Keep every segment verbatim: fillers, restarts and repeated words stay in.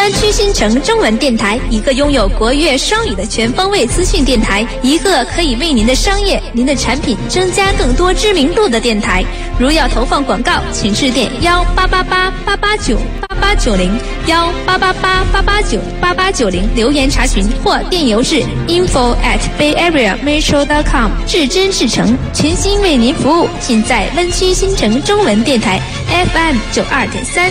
湾区新城中文电台，一个拥有国粤双语的全方位资讯电台，一个可以为您的商业、您的产品增加更多知名度的电台。如要投放广告，请致电幺八八八八八九八八九零幺八八八八八九八八九零留言查询，或电邮至 info at bayareametro dot com。至真至诚，全心为您服务，尽在湾区新城中文电台 F M 九二点三。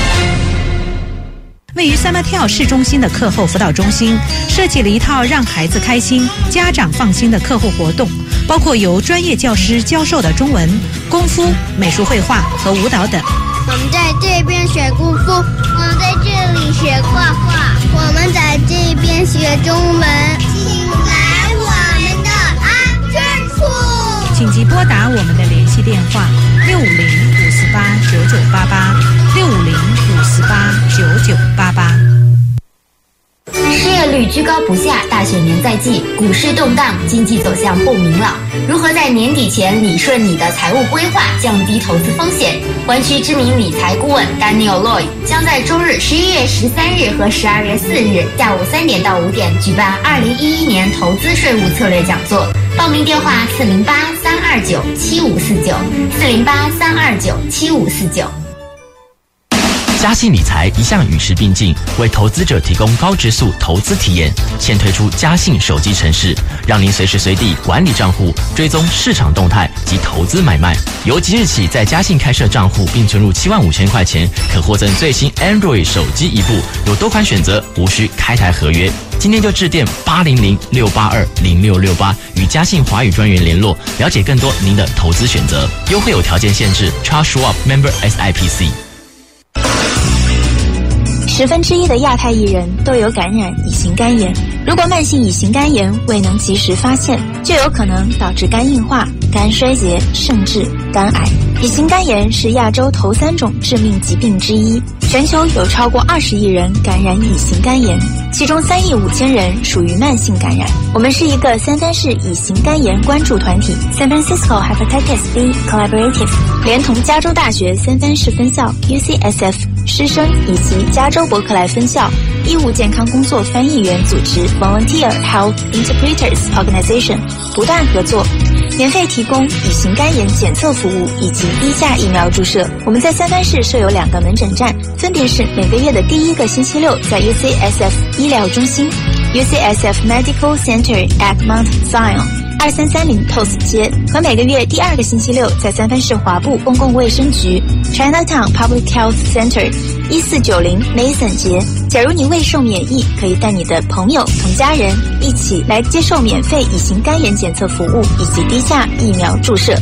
位于三马跳市中心的课后辅导中心设计了一套让孩子开心、家长放心的课后活动，包括由专业教师教授的中文、功夫、美术绘画和舞蹈等。 我们在这边学功夫，我们在这里学画画，我们在这边学中文。请来我们的安全处， 请即拨打我们的联系电话六五零五四八九九八八六五零五四八九九八八。 失业率居高不下，大选年在即，股市动荡，经济走向不明朗。如何在年底前理顺你的财务规划，降低投资风险？湾区知名理财顾问 Daniel Lloyd 将在周日十一月十三日和十二月四日下午三点到五点举办二零一一年投资税务策略讲座。报名电话四零八三二九七五四九四零八三二九七五四九。 嘉信理财一向与时并进，为投资者提供高质素投资体验。现推出嘉信手机程式，让您随时随地管理账户，追踪市场动态及投资买卖。由即日起在嘉信开设账户并存入七万五千块钱，可获赠最新 Android 手机一部，有多款选择，无需开台合约。今天就致电八零零六八二零六六八与嘉信华语专员联络，了解更多您的投资选择。优惠有条件限制 Charles Schwab Member S I P C。 十分之一的亚太艺人都有感染乙型肝炎，如果慢性乙型肝炎未能及时发现，就有可能导致肝硬化、肝衰竭，甚至肝癌。乙型肝炎是亚洲头三种致命疾病之一，全球有超过二十亿人感染乙型肝炎，其中三亿五千人属于慢性感染。我们是一个三藩市乙型肝炎关注团体 San Francisco Hepatitis B Collaborative， 连同加州大学三藩市分校 U C S F 师生以及加州伯克莱分校医务健康工作翻译员组织 Volunteer Health Interpreters Organization 不断合作，免费提供乙型肝炎检测服务以及低价疫苗注射。我们在三藩市设有两个门诊站，分别是每个月的第一个星期六在 U C S F 医疗中心 U C S F Medical Center at Mount Zion二三三零 T O S 街，和每个月第二个星期六在三藩市华埠公共卫生局 Chinatown Public Health Center一四九零 Mason 街。假如你未受免疫，可以带你的朋友同家人一起来接受免费乙型肝炎检测服务以及低价疫苗注射。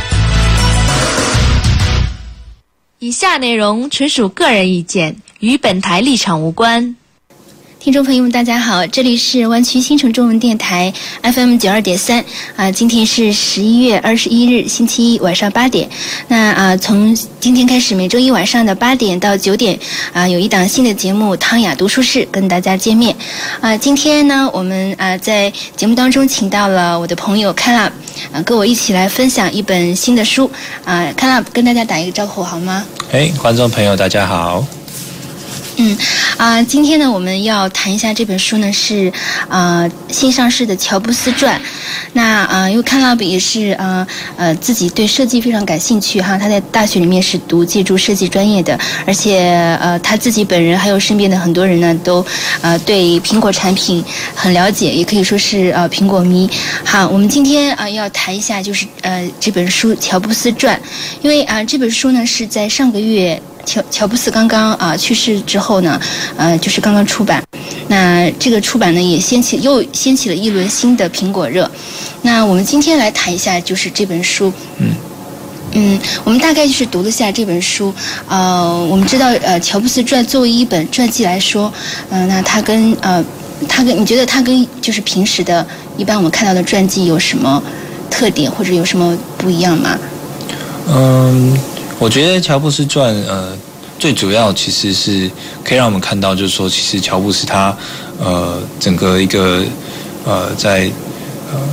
以下内容纯属个人意见，与本台立场无关。 听众朋友们大家好，这里是湾区新城中文电台 F M 九二点三啊，今天是十一月二十一日星期一晚上八点。那啊，从今天开始，每周一晚上的八点到九点啊，有一档新的节目《汤雅读书室》跟大家见面。啊，今天呢，我们啊在节目当中请到了我的朋友 Caleb， 啊，跟我一起来分享一本新的书。啊 ，Caleb 跟大家打一个招呼好吗？ 哎，观众朋友大家好。 嗯啊、呃，今天呢，我们要谈一下这本书呢，是啊、呃、新上市的乔布斯传。那啊、呃，因为康拉比也是啊 呃, 呃自己对设计非常感兴趣哈，他在大学里面是读建筑设计专业的，而且呃他自己本人还有身边的很多人呢，都呃对苹果产品很了解，也可以说是呃苹果迷。好，我们今天啊、呃、要谈一下就是呃这本书《乔布斯传》，因为啊、呃、这本书呢是在上个月。乔乔布斯刚刚啊、呃、去世之后呢，呃，就是刚刚出版。那这个出版呢，也掀起又掀起了一轮新的苹果热。那我们今天来谈一下，就是这本书。嗯嗯，我们大概就是读了下这本书。呃，我们知道，呃，乔布斯传作为一本传记来说，嗯、呃，那它跟呃，它跟你觉得它跟就是平时的一般我们看到的传记有什么特点，或者有什么不一样吗？ 嗯。我觉得乔布斯传，呃，最主要其实是可以让我们看到，就是说，其实乔布斯他，呃，整个一个，呃，在呃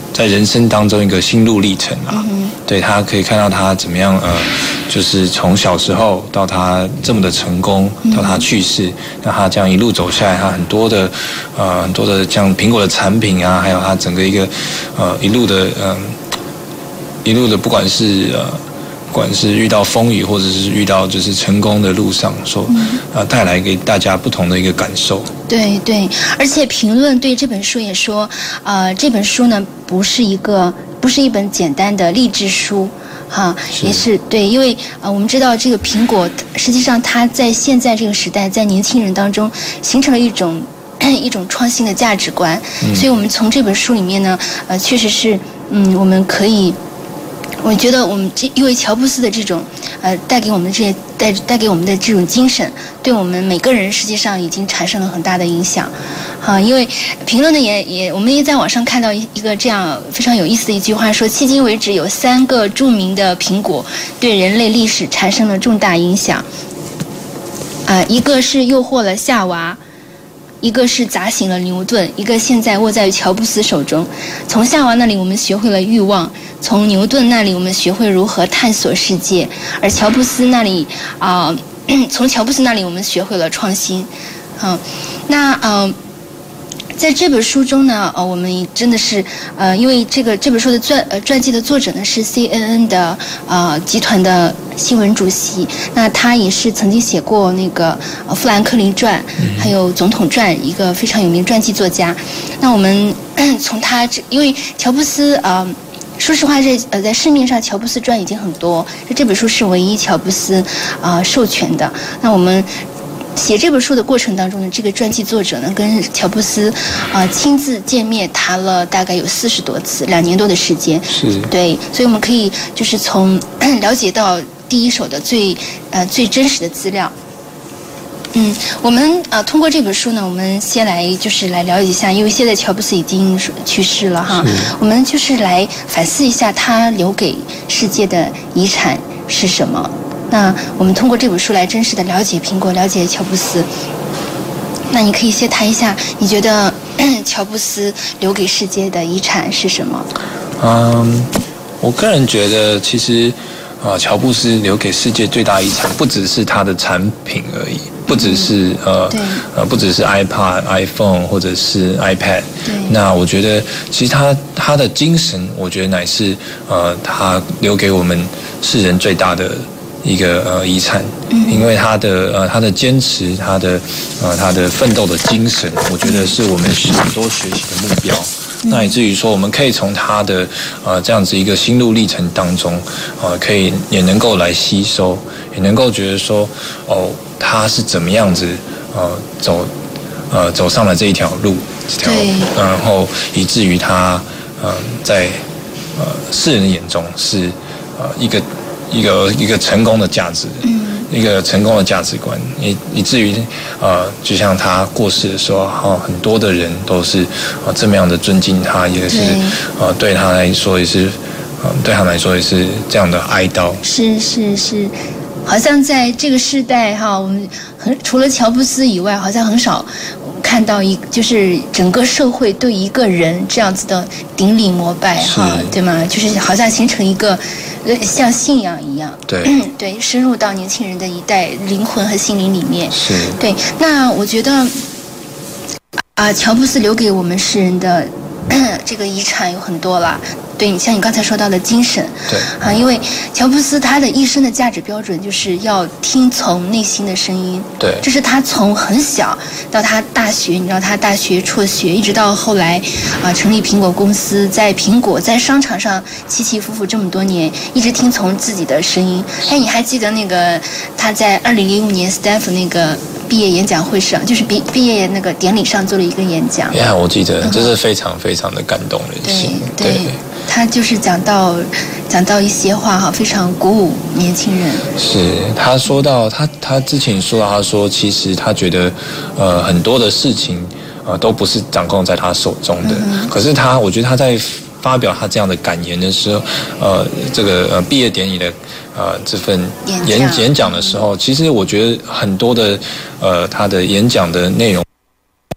在人生当中一个心路历程啊。嗯、对，他可以看到他怎么样呃，就是从小时候到他这么的成功，到他去世，那他这样一路走下来，他很多的呃很多的像苹果的产品啊，还有他整个一个呃一路的嗯、呃、一路的不管是呃。不管是遇到风雨，或者是遇到就是成功的路上，所啊带来给大家不同的一个感受。 对对，而且评论对这本书也说，呃，这本书呢不是一个不是一本简单的励志书，哈，也是对，因为呃我们知道这个苹果，实际上它在现在这个时代，在年轻人当中形成了一种一种创新的价值观，嗯、所以我们从这本书里面呢，呃，确实是，嗯，我们可以。我觉得我们这因为乔布斯的这种，呃，带给我们的这些带带给我们的这种精神，对我们每个人实际上已经产生了很大的影响，啊，因为评论呢也也我们也在网上看到一一个这样非常有意思的一句话，说迄今为止有三个著名的苹果对人类历史产生了重大影响，啊，一个是诱惑了夏娃。一个是砸醒了牛顿，一个现在握在乔布斯手中。从夏娃那里我们学会了欲望，从牛顿那里我们学会如何探索世界，而乔布斯那里啊、呃，从乔布斯那里我们学会了创新。嗯、呃，那呃。在这本书中呢，呃，我们真的是，呃，因为这个这本书的传呃传记的作者呢是 C N N 的呃集团的新闻主席，那他也是曾经写过那个呃富兰克林传，还有总统传，一个非常有名传记作家。那我们从他这，因为乔布斯呃。说实话，这呃，在市面上乔布斯传已经很多，这本书是唯一乔布斯啊、呃、授权的。那我们写这本书的过程当中呢，这个传记作者呢跟乔布斯啊、呃、亲自见面谈了大概有四十多次，两年多的时间。 是。 对，所以我们可以就是从了解到第一手的最呃最真实的资料。嗯，我们呃通过这本书呢，我们先来就是来了解一下，因为现在乔布斯已经去世了哈，我们就是来反思一下他留给世界的遗产是什么。那我们通过这本书来真实的了解苹果，了解乔布斯。那你可以先谈一下，你觉得乔布斯留给世界的遗产是什么？ 嗯，我个人觉得其实。啊，乔布斯留给世界最大遗产，不只是他的产品而已，不只是呃呃，不只是 iPad、iPhone 或者是 iPad。那我觉得，其实他他的精神，我觉得乃是呃，他留给我们世人最大的一个呃遗产，因为他的呃他的坚持，他的呃他的奋斗的精神，我觉得是我们很多学习的目标。那以至于说，我们可以从他的呃这样子一个心路历程当中，呃，可以也能够来吸收，也能够觉得说，哦，他是怎么样子呃走呃走上了这一条路，这条，然后以至于他呃在呃世人眼中是呃一个一个一个成功的价值。一个成功的价值观，以以至于呃，就像他过世的时候，哈，很多的人都是啊这么样的尊敬他，也是呃对他来说也是，呃对他来说也是这样的哀悼。 是是是，好像在这个时代哈，我们很除了乔布斯以外，好像很少看到一就是整个社会对一个人这样子的顶礼膜拜哈，对吗？就是好像形成一个。像信仰一样， 对对，深入到年轻人的一代灵魂和心灵里面。 是， 对。那我觉得，啊、呃，乔布斯留给我们世人的这个遗产有很多了。对，你像你刚才说到的精神， 对啊，因为乔布斯他的一生的价值标准就是要听从内心的声音， 对， 这是他从很小到他大学，你知道他大学辍学，一直到后来啊成立苹果公司，在苹果在商场上起起伏伏这么多年，一直听从自己的声音。哎，你还记得那个他在二零零五年斯坦福那个毕业演讲会上，就是毕毕业那个典礼上做了一个演讲。 呀，我记得，这是非常非常的感动人心。 对。对对，他就是讲到讲到一些话哈，非常鼓舞年轻人。 是他说到他他之前说到，他说其实他觉得呃很多的事情呃都不是掌控在他手中的，嗯、可是他我觉得他在发表他这样的感言的时候，呃这个呃毕业典礼的呃这份演演讲的时候，其实我觉得很多的呃他的演讲的内容。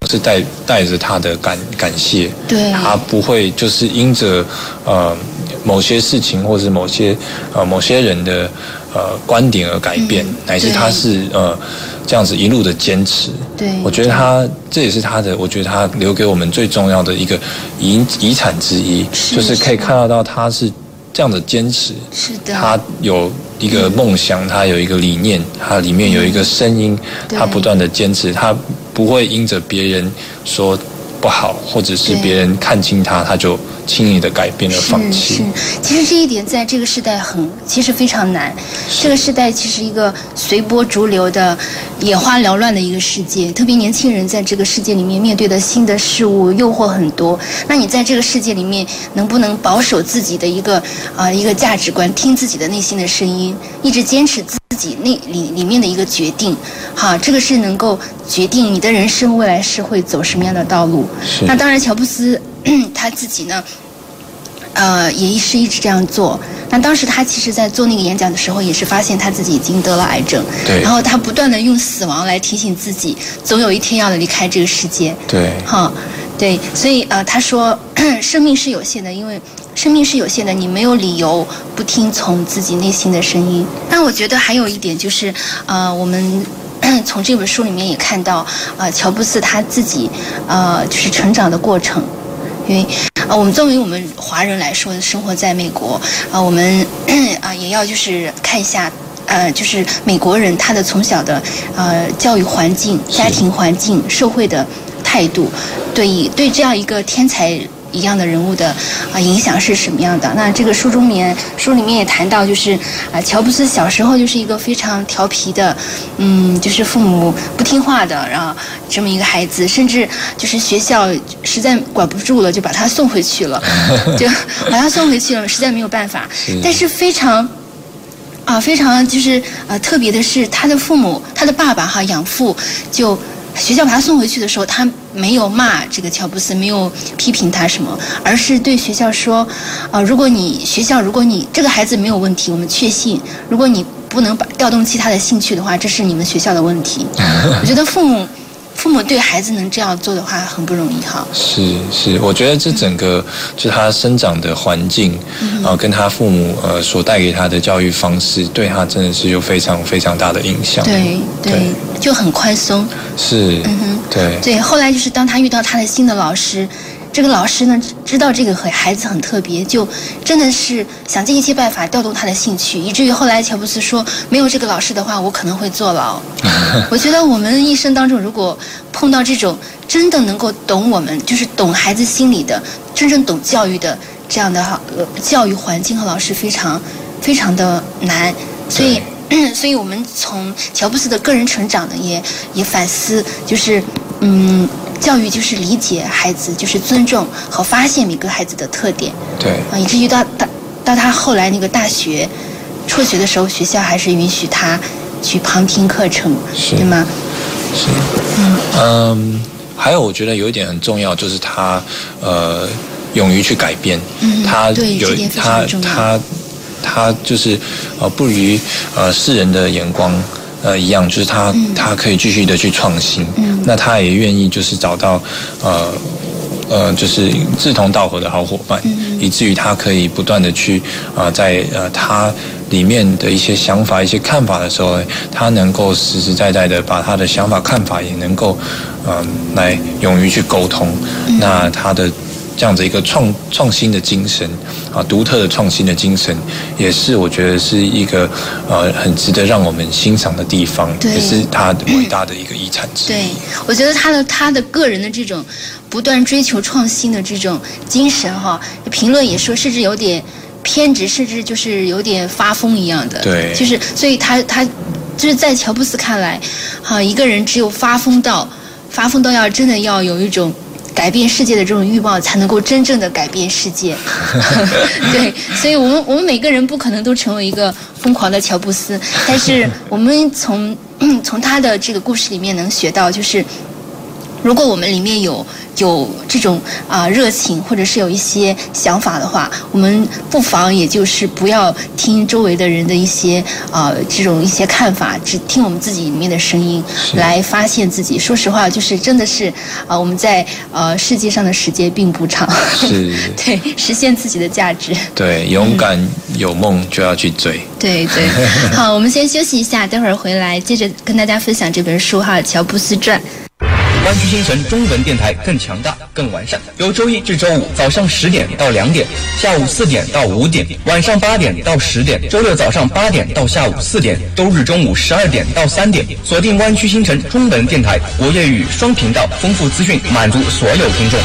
是带带着他的感感谢， 对， 他不会就是因着呃某些事情或是某些呃某些人的呃观点而改变，嗯、乃至他是呃这样子一路的坚持。 对， 我觉得他这也是他的，我觉得他留给我们最重要的一个遗遗产之一，是就是可以看得到他是这样的坚持。 是的， 他有一个梦想，他有一个理念，他里面有一个声音，嗯、他不断的坚持，他不会因着别人说不好，或者是别人看轻他，他就轻易的改变了放弃。 是是，其实这一点在这个时代很，其实非常难。这个时代其实一个随波逐流的、眼花缭乱的一个世界，特别年轻人在这个世界里面面对的新的事物诱惑很多。那你在这个世界里面能不能保守自己的一个啊、呃、一个价值观，听自己的内心的声音，一直坚持自己内里里面的一个决定，哈，这个是能够决定你的人生未来是会走什么样的道路。那当然，乔布斯他自己呢，呃，也是一直这样做。那当时他其实在做那个演讲的时候，也是发现他自己已经得了癌症， 对。 然后他不断的用死亡来提醒自己，总有一天要离开这个世界， 对。 哈，对，所以呃，他说，生命是有限的，因为生命是有限的，你没有理由不听从自己内心的声音。但我觉得还有一点就是，呃，我们。从这本书里面也看到，呃，乔布斯他自己，呃，就是成长的过程。因为，呃，我们作为我们华人来说，生活在美国，啊、呃，我们啊、呃、也要就是看一下，呃，就是美国人他的从小的呃教育环境、家庭环境、社会的态度，对对这样一个天才一样的人物的啊、呃、影响是什么样的？那这个书中面书里面也谈到，就是啊、呃、乔布斯小时候就是一个非常调皮的，嗯，就是父母不听话的，然后这么一个孩子，甚至就是学校实在管不住了，就把他送回去了，就把他送回去了，实在没有办法。但是非常。啊，非常就是呃特别的是，他的父母，他的爸爸哈养父就。学校把他送回去的时候，他没有骂这个乔布斯，没有批评他什么，而是对学校说：“啊、呃，如果你学校，如果你这个孩子没有问题，我们确信；如果你不能把调动起他的兴趣的话，这是你们学校的问题。”我觉得父母。父母对孩子能这样做的话，很不容易哈。 是是，我觉得这整个就是他生长的环境，嗯、呃，跟他父母呃所带给他的教育方式，对他真的是有非常非常大的影响。 对 对, 对，就很宽松。 是，嗯哼，对对。后来就是当他遇到他的新的老师。这个老师呢，知道这个孩子很特别，就真的是想尽一切办法调动他的兴趣，以至于后来乔布斯说，没有这个老师的话，我可能会坐牢。我觉得我们一生当中，如果碰到这种真的能够懂我们，就是懂孩子心理的，真正懂教育的这样的呃教育环境和老师，非常非常的难。所以，所以我们从乔布斯的个人成长呢，也也反思，就是嗯。教育就是理解孩子，就是尊重和发现每个孩子的特点。 对啊，以至于到到到他后来那个大学辍学的时候，学校还是允许他去旁听课程，对吗？ 是，嗯嗯，还有我觉得有一点很重要，就是他呃勇于去改变。嗯，他有他他他就是呃不与呃世人的眼光。呃，一样，就是他，嗯、他可以继续的去创新。嗯，那他也愿意就是找到，呃，呃，就是志同道合的好伙伴，嗯、以至于他可以不断的去啊、呃，在呃他里面的一些想法、一些看法的时候，他能够实实在在的把他的想法、看法也能够，嗯、呃，来勇于去沟通。嗯、那他的。这样子一个创创新的精神啊，独特的创新的精神，也是我觉得是一个呃很值得让我们欣赏的地方，也是他伟大的一个遗产之一。 对，我觉得他的他的个人的这种不断追求创新的这种精神哈，评论也说，甚至有点偏执，甚至就是有点发疯一样的。 对， 就是所以他他就是在乔布斯看来，哈、啊，一个人只有发疯到发疯到要真的要有一种。改变世界的这种欲望，才能够真正的改变世界。对，所以我们我们每个人不可能都成为一个疯狂的乔布斯，但是我们从嗯从他的这个故事里面能学到，就是如果我们里面有有这种啊、呃、热情，或者是有一些想法的话，我们不妨也就是不要听周围的人的一些啊、呃、这种一些看法，只听我们自己里面的声音来发现自己。说实话，就是真的是啊、呃、我们在呃世界上的时间并不长， 是对，实现自己的价值。 对，勇敢、嗯、有梦就要去追。 对对，好，我们先休息一下，待会儿回来接着跟大家分享这本书哈，《乔布斯传》。 湾区新城中文电台更强大、更完善，由周一至周五早上十点到两点，下午四点到五点，晚上八点到十点，周六早上八点到下午四点，周日中午十二点到三点，锁定湾区新城中文电台，国粤语双频道，丰富资讯，满足所有听众。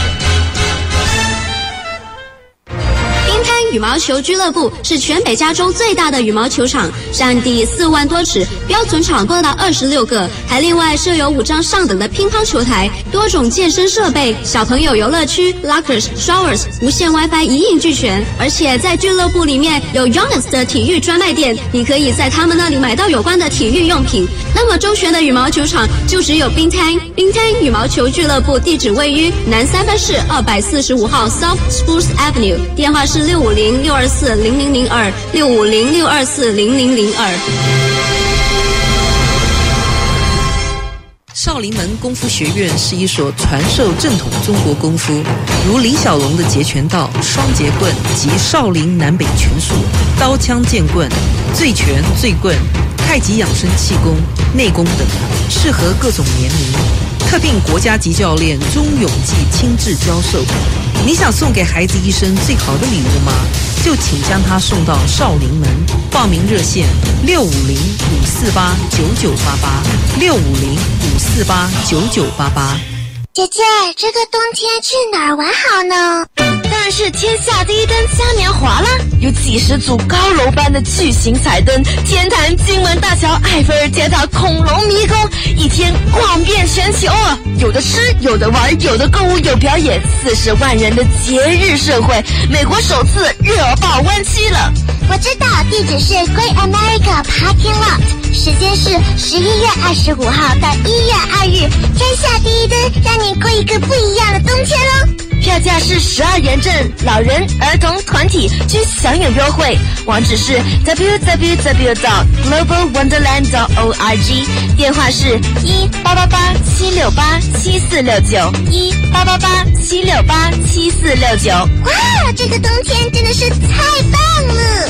羽毛球俱乐部是全北加州最大的羽毛球场，占地四万多尺，标准场多达二十六个，还另外设有五张上等的乒乓球台，多种健身设备，小朋友游乐区 ，lockers、showers， 无线 WiFi 一应俱全。而且在俱乐部里面有 Youngest 的体育专卖店，你可以在他们那里买到有关的体育用品。那么周旋的羽毛球场就只有冰滩，冰滩羽毛球俱乐部地址位于南三藩市二百四十五号 South Spruce Avenue， 电话是六五零六二四零零零二六五零六二四零零零二。 少林门功夫学院是一所传授正统中国功夫，如李小龙的截拳道、双截棍及少林南北拳术、刀枪剑棍、醉拳、醉棍、太极养生气功、内功等，适合各种年龄。特聘国家级教练钟永记亲自教授。你想送给孩子一生最好的礼物吗？就请将它送到少林门。报名热线六五零五四八九九八八六五零五四八九九八八。 姐姐，这个冬天去哪儿玩好呢？ 当然是天下第一灯嘉年华啦！有几十组高楼般的巨型彩灯，天坛、金门大桥、埃菲尔铁塔、恐龙迷宫，一天逛遍全球啊！有的吃，有的玩，有的购物，有表演，四十万人的节日盛会，美国首次热爆湾区了。 我知道，地址是 Great America Parking Lot， 时间是十一月二十五号到一月二日，天下第一灯，让你过一个不一样的冬天哦。 票价是十二元正，老人、儿童、团体均享有优惠。网址是 w w w dot global wonderland dot org， 电话是一八八八七六八七四六九一八八八七六八七四六九。 哇，这个冬天真的是太棒了！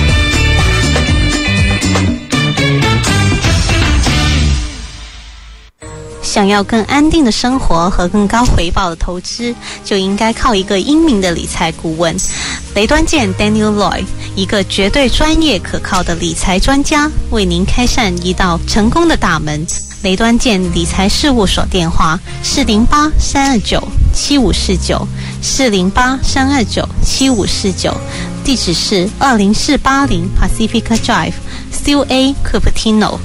想要更安定的生活和更高回报的投资，就应该靠一个英明的理财顾问。雷端健 Daniel Lloyd， 一个绝对专业可靠的理财专家，为您开善一道成功的大门。雷端健理财事务所电话四零八三二九七五四九四零八三二九七五四九，地址是二零四八零 Pacific Drive C U A Cupertino。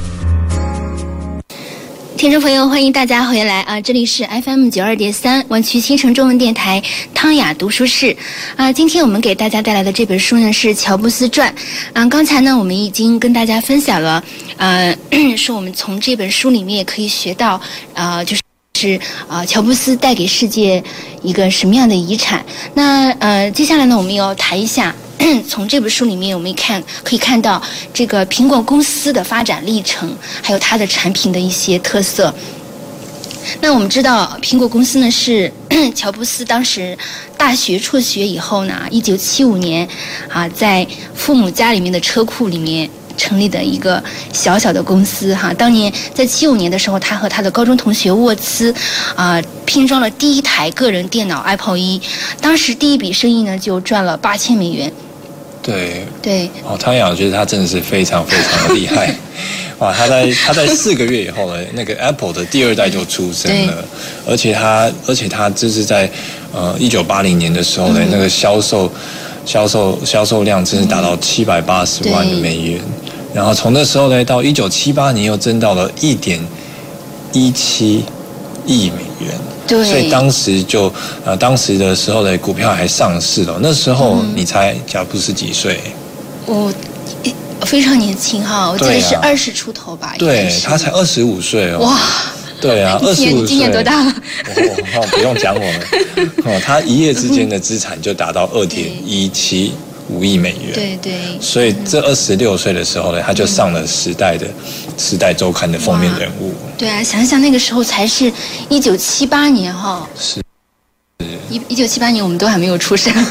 听众朋友，欢迎大家回来啊！这里是 F M 九二点三湾区新城中文电台汤雅读书室啊。今天我们给大家带来的这本书呢是《乔布斯传》啊。刚才呢我们已经跟大家分享了，呃，说我们从这本书里面也可以学到，呃，就是是呃乔布斯带给世界一个什么样的遗产。那呃，接下来呢我们要谈一下。从这本书里面，我们看可以看到这个苹果公司的发展历程，还有它的产品的一些特色。那我们知道，苹果公司呢是乔布斯当时大学辍学以后呢，一九七五年啊，在父母家里面的车库里面成立的一个小小的公司哈。当年在七五年的时候，他和他的高中同学沃兹啊、呃、拼装了第一台个人电脑 Apple 一，当时第一笔生意呢就赚了八千美元。 对对哦，汤雅，我觉得他真的是非常非常的厉害。哇，他在他在四个月以后呢，那个 Apple 的第二代就出生了，而且他而且他就是在呃一九八零年的时候呢，嗯、那个销售销售销售量真是达到七百八十万的美元，然后从那时候呢到一九七八年又增到了一点一七亿美元。 对， 所以当时就呃，当时的时候的股票还上市了。那时候你猜乔布斯几岁？ 我非常年轻哈，我记得是二十出头吧。 对，他才二十五岁哦。 哇！ 对啊，二十五岁， 你今年多大了？ 哦，不用讲我们哦，他一夜之间的资产就达到二点一七五亿美元。 对对。 所以这二十六岁的时候呢，他就上了《时代》的《时代周刊》的封面人物。 对啊，想想那个时候才是一九七八年哈。 是。 一一九七八年，我们都还没有出生。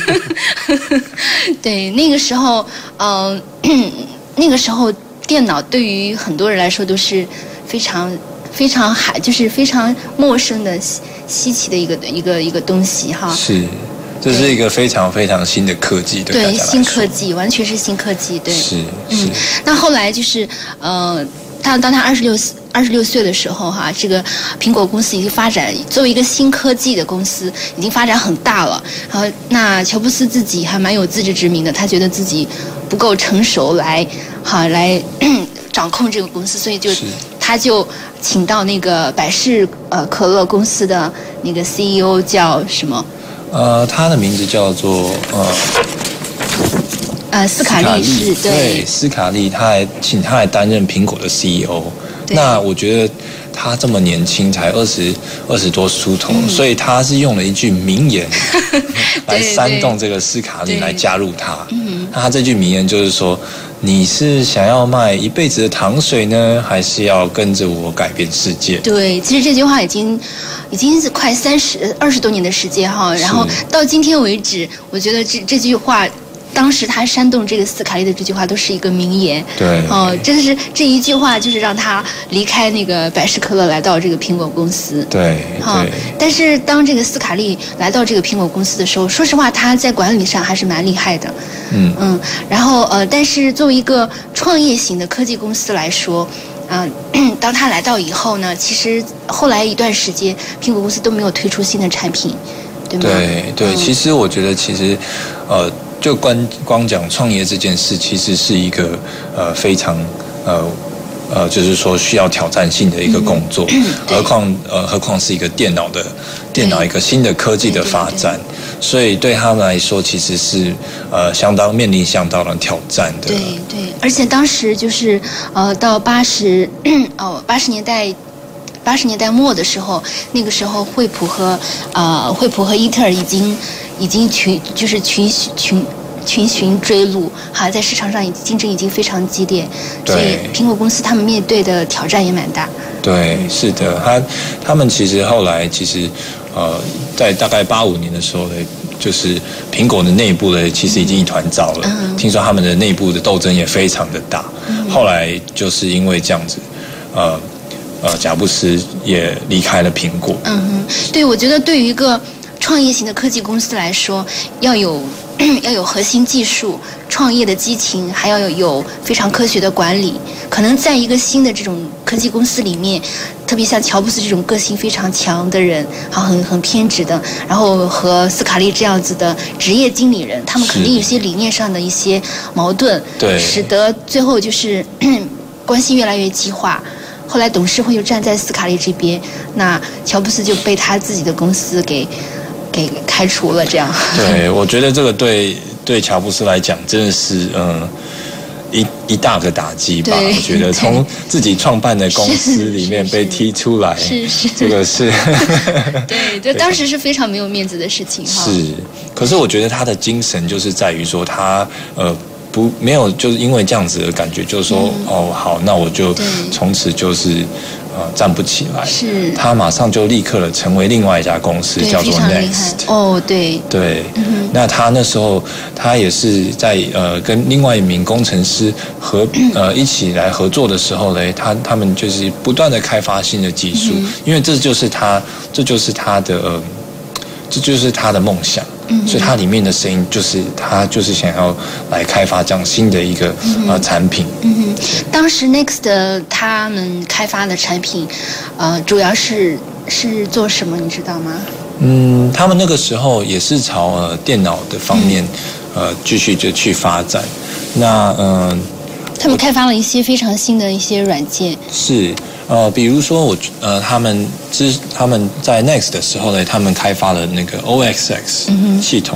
对，那个时候，嗯、呃，那个时候电脑对于很多人来说都是非常非常海，就是非常陌生的稀奇的一个一个一个东西哈。 是，这是一个非常非常新的科技，对大家来说。 对，新科技，完全是新科技。对， 是是。 嗯，那后来就是呃。他当他二十六二十六岁的时候，哈，这个苹果公司已经发展作为一个新科技的公司，已经发展很大了。然后，那乔布斯自己还蛮有自知之明的，他觉得自己不够成熟来，哈，来掌控这个公司，所以就他就请到那个百事呃可乐公司的那个 C E O 叫什么？ 呃，他的名字叫做呃。 呃，斯卡利是对， 对，斯卡利，他还请他来担任苹果的 C E O。那我觉得他这么年轻，才二十二十多出头，嗯、所以他是用了一句名言来煽动这个斯卡利来加入他。嗯，那他这句名言就是说：你是想要卖一辈子的糖水呢，还是要跟着我改变世界？ 对，其实这句话已经已经是快三十二十多年的时间哈，然后到今天为止，我觉得这这句话。当时他煽动这个斯卡利的这句话都是一个名言， 对， 哦，真是这一句话就是让他离开那个百事可乐，来到这个苹果公司， 对， 哈、哦。但是当这个斯卡利来到这个苹果公司的时候，说实话他在管理上还是蛮厉害的， 嗯嗯。然后呃，但是作为一个创业型的科技公司来说，啊、呃，当他来到以后呢，其实后来一段时间，苹果公司都没有推出新的产品，对吗？ 对对、嗯，其实我觉得其实呃。就光光讲创业这件事，其实是一个呃非常呃呃，就是说需要挑战性的一个工作，嗯、何况呃何况是一个电脑的电脑一个新的科技的发展，所以对他们来说，其实是呃相当面临相当的挑战的。 对对，而且当时就是呃到八十哦八十年代。八十年代末的时候，那个时候惠普和呃惠普和英特尔已经已经群就是群群群雄追路，哈，在市场上竞争已经非常激烈，所以苹果公司他们面对的挑战也蛮大。 对，是的，他他们其实后来其实呃在大概八五年的时候呢，就是苹果的内部呢其实已经一团糟了，嗯、听说他们的内部的斗争也非常的大，嗯、后来就是因为这样子，呃。呃，贾布斯也离开了苹果。 嗯哼，对，我觉得对于一个创业型的科技公司来说，要有要有核心技术、创业的激情，还要有有非常科学的管理。可能在一个新的这种科技公司里面，特别像乔布斯这种个性非常强的人，啊，很很偏执的，然后和斯卡利这样子的职业经理人，他们肯定有些理念上的一些矛盾， 对， 使得最后就是关系越来越激化。后来董事会就站在斯卡利这边，那乔布斯就被他自己的公司给给开除了。这样， 对，我觉得这个对对乔布斯来讲真的是嗯一一大个打击吧。我觉得从自己创办的公司里面被踢出来， 是是， 这个是对，就当时是非常没有面子的事情哈。 是，可是我觉得他的精神就是在于说他呃。不，没有，就是因为这样子的感觉，就是说，嗯、哦，好，那我就从此就是呃站不起来。 是， 他马上就立刻了成为另外一家公司，叫做 Next。 哦，对， 对，嗯、那他那时候他也是在呃跟另外一名工程师合呃一起来合作的时候呢，他他们就是不断的开发新的技术，嗯、因为这就是他，这就是他的呃，这就是他的梦想。嗯、所以它里面的声音就是他就是想要来开发这样新的一个、嗯、呃产品。 嗯哼，当时 Next 他们开发的产品，呃，主要是是做什么？你知道吗？ 嗯，他们那个时候也是朝呃电脑的方面、嗯、呃继续就去发展。那嗯、呃， 他们开发了一些非常新的一些软件。 是。呃，比如说我呃，他们之他们在 Next 的时候呢，他们开发了那个 O X X 系统。嗯、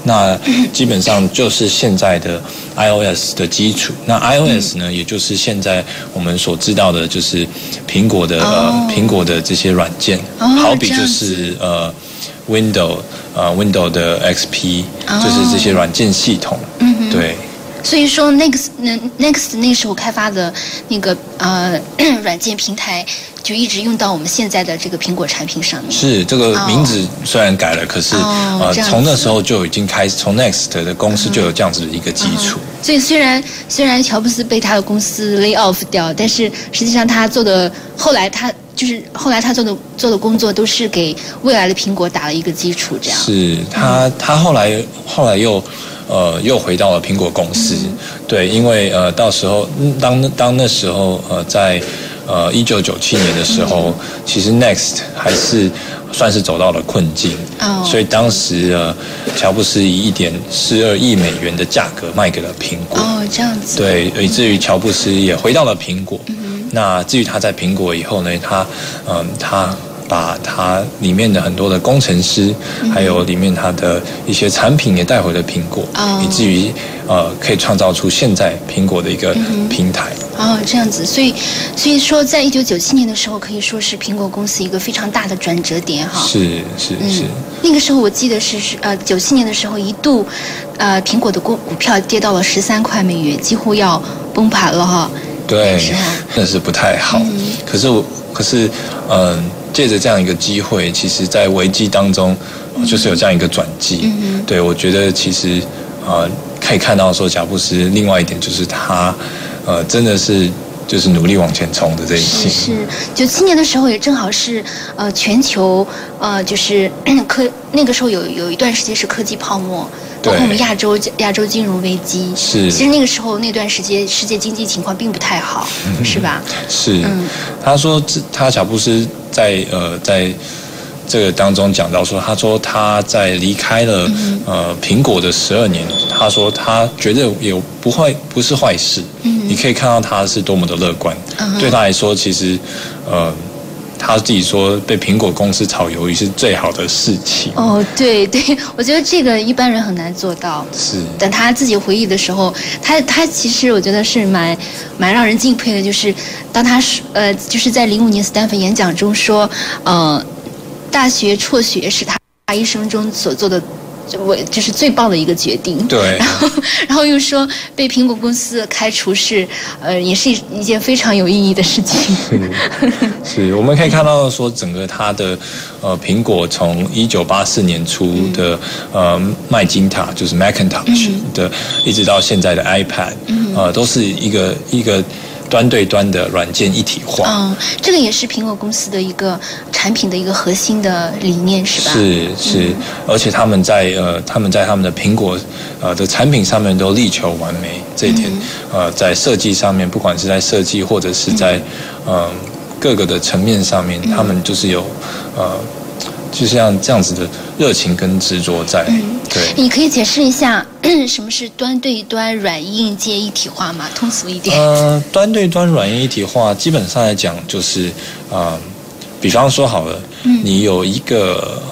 那基本上就是现在的 iOS 的基础。那 iOS 呢，也就是现在我们所知道的，就是苹果的、哦、呃苹果的这些软件，哦、好比就是呃 Windows 呃 Windows 的 X P，、哦、就是这些软件系统。嗯，对。 所以说 Next Next 那时候开发的那个呃软件平台，就一直用到我们现在的这个苹果产品上面。是这个名字虽然改了，哦、可是、哦、呃从那时候就已经开始，从 Next 的公司就有这样子的一个基础。嗯嗯、所以虽然虽然乔布斯被他的公司 lay off 掉，但是实际上他做的后来他就是后来他做的做的工作都是给未来的苹果打了一个基础，这样。 是他、嗯、他后来后来又。呃，又回到了苹果公司，嗯、对，因为呃，到时候当当那时候呃，在呃一九九七年的时候，嗯、其实 Next 还是算是走到了困境，哦、所以当时呃，乔布斯以一点四二亿美元的价格卖给了苹果， 哦，这样子， 对，以至于乔布斯也回到了苹果。嗯、那至于他在苹果以后呢，他嗯、呃、他。把它里面的很多的工程师，嗯、还有里面它的一些产品也带回了苹果，哦、以至于呃可以创造出现在苹果的一个平台。 嗯、哦，这样子，所以所以说，在一九九七年的时候，可以说是苹果公司一个非常大的转折点哈。 是是嗯、是。 那个时候我记得是是呃九七年的时候，一度呃苹果的股股票跌到了十三块美元，几乎要崩盘了哈。 对，那是不太好。嗯、可是我可是嗯。呃借着这样一个机会，其实在危机当中，呃、就是有这样一个转机。嗯、对，我觉得其实呃可以看到说，乔布斯另外一点就是他呃真的是就是努力往前冲的这一些。 是九七年的时候也正好是呃全球呃就是科那个时候有有一段时间是科技泡沫。包括我们亚洲亚洲金融危机， 是其实那个时候那段时间世界经济情况并不太好，嗯、是吧？ 是，嗯、他说他乔布斯在呃在这个当中讲到说，他说他在离开了、嗯、呃苹果的十二年，他说他觉得也不会不是坏事，嗯、你可以看到他是多么的乐观，嗯、对他来说其实呃。他自己说，被苹果公司炒鱿鱼是最好的事情。 哦，对对，我觉得这个一般人很难做到。 是。 等他自己回忆的时候，他他其实我觉得是蛮蛮让人敬佩的，就是当他呃就是在零五年斯坦福演讲中说，呃，大学辍学是他一生中所做的。我就是最棒的一个决定。 对， 然后，然后又说被苹果公司开除是，呃，也是一件非常有意义的事情。 是，是我们可以看到说，整个它的呃苹果从一九八四年出的、嗯、呃麦金塔就是 Macintosh 的，嗯、一直到现在的 iPad，嗯、呃，都是一个一个。端对端的软件一体化， 嗯，这个也是苹果公司的一个产品的一个核心的理念，是吧？ 是是，嗯、而且他们在呃他们在他们的苹果呃的产品上面都力求完美，这一点、嗯、呃在设计上面，不管是在设计或者是在嗯、呃、各个的层面上面，嗯、他们就是有呃就像这样子的热情跟执着在。嗯对， 你可以解释一下什么是端对端软硬件一体化吗？通俗一点。 呃，端对端软硬一体化，基本上来讲就是，呃，比方说好了，嗯、你有一个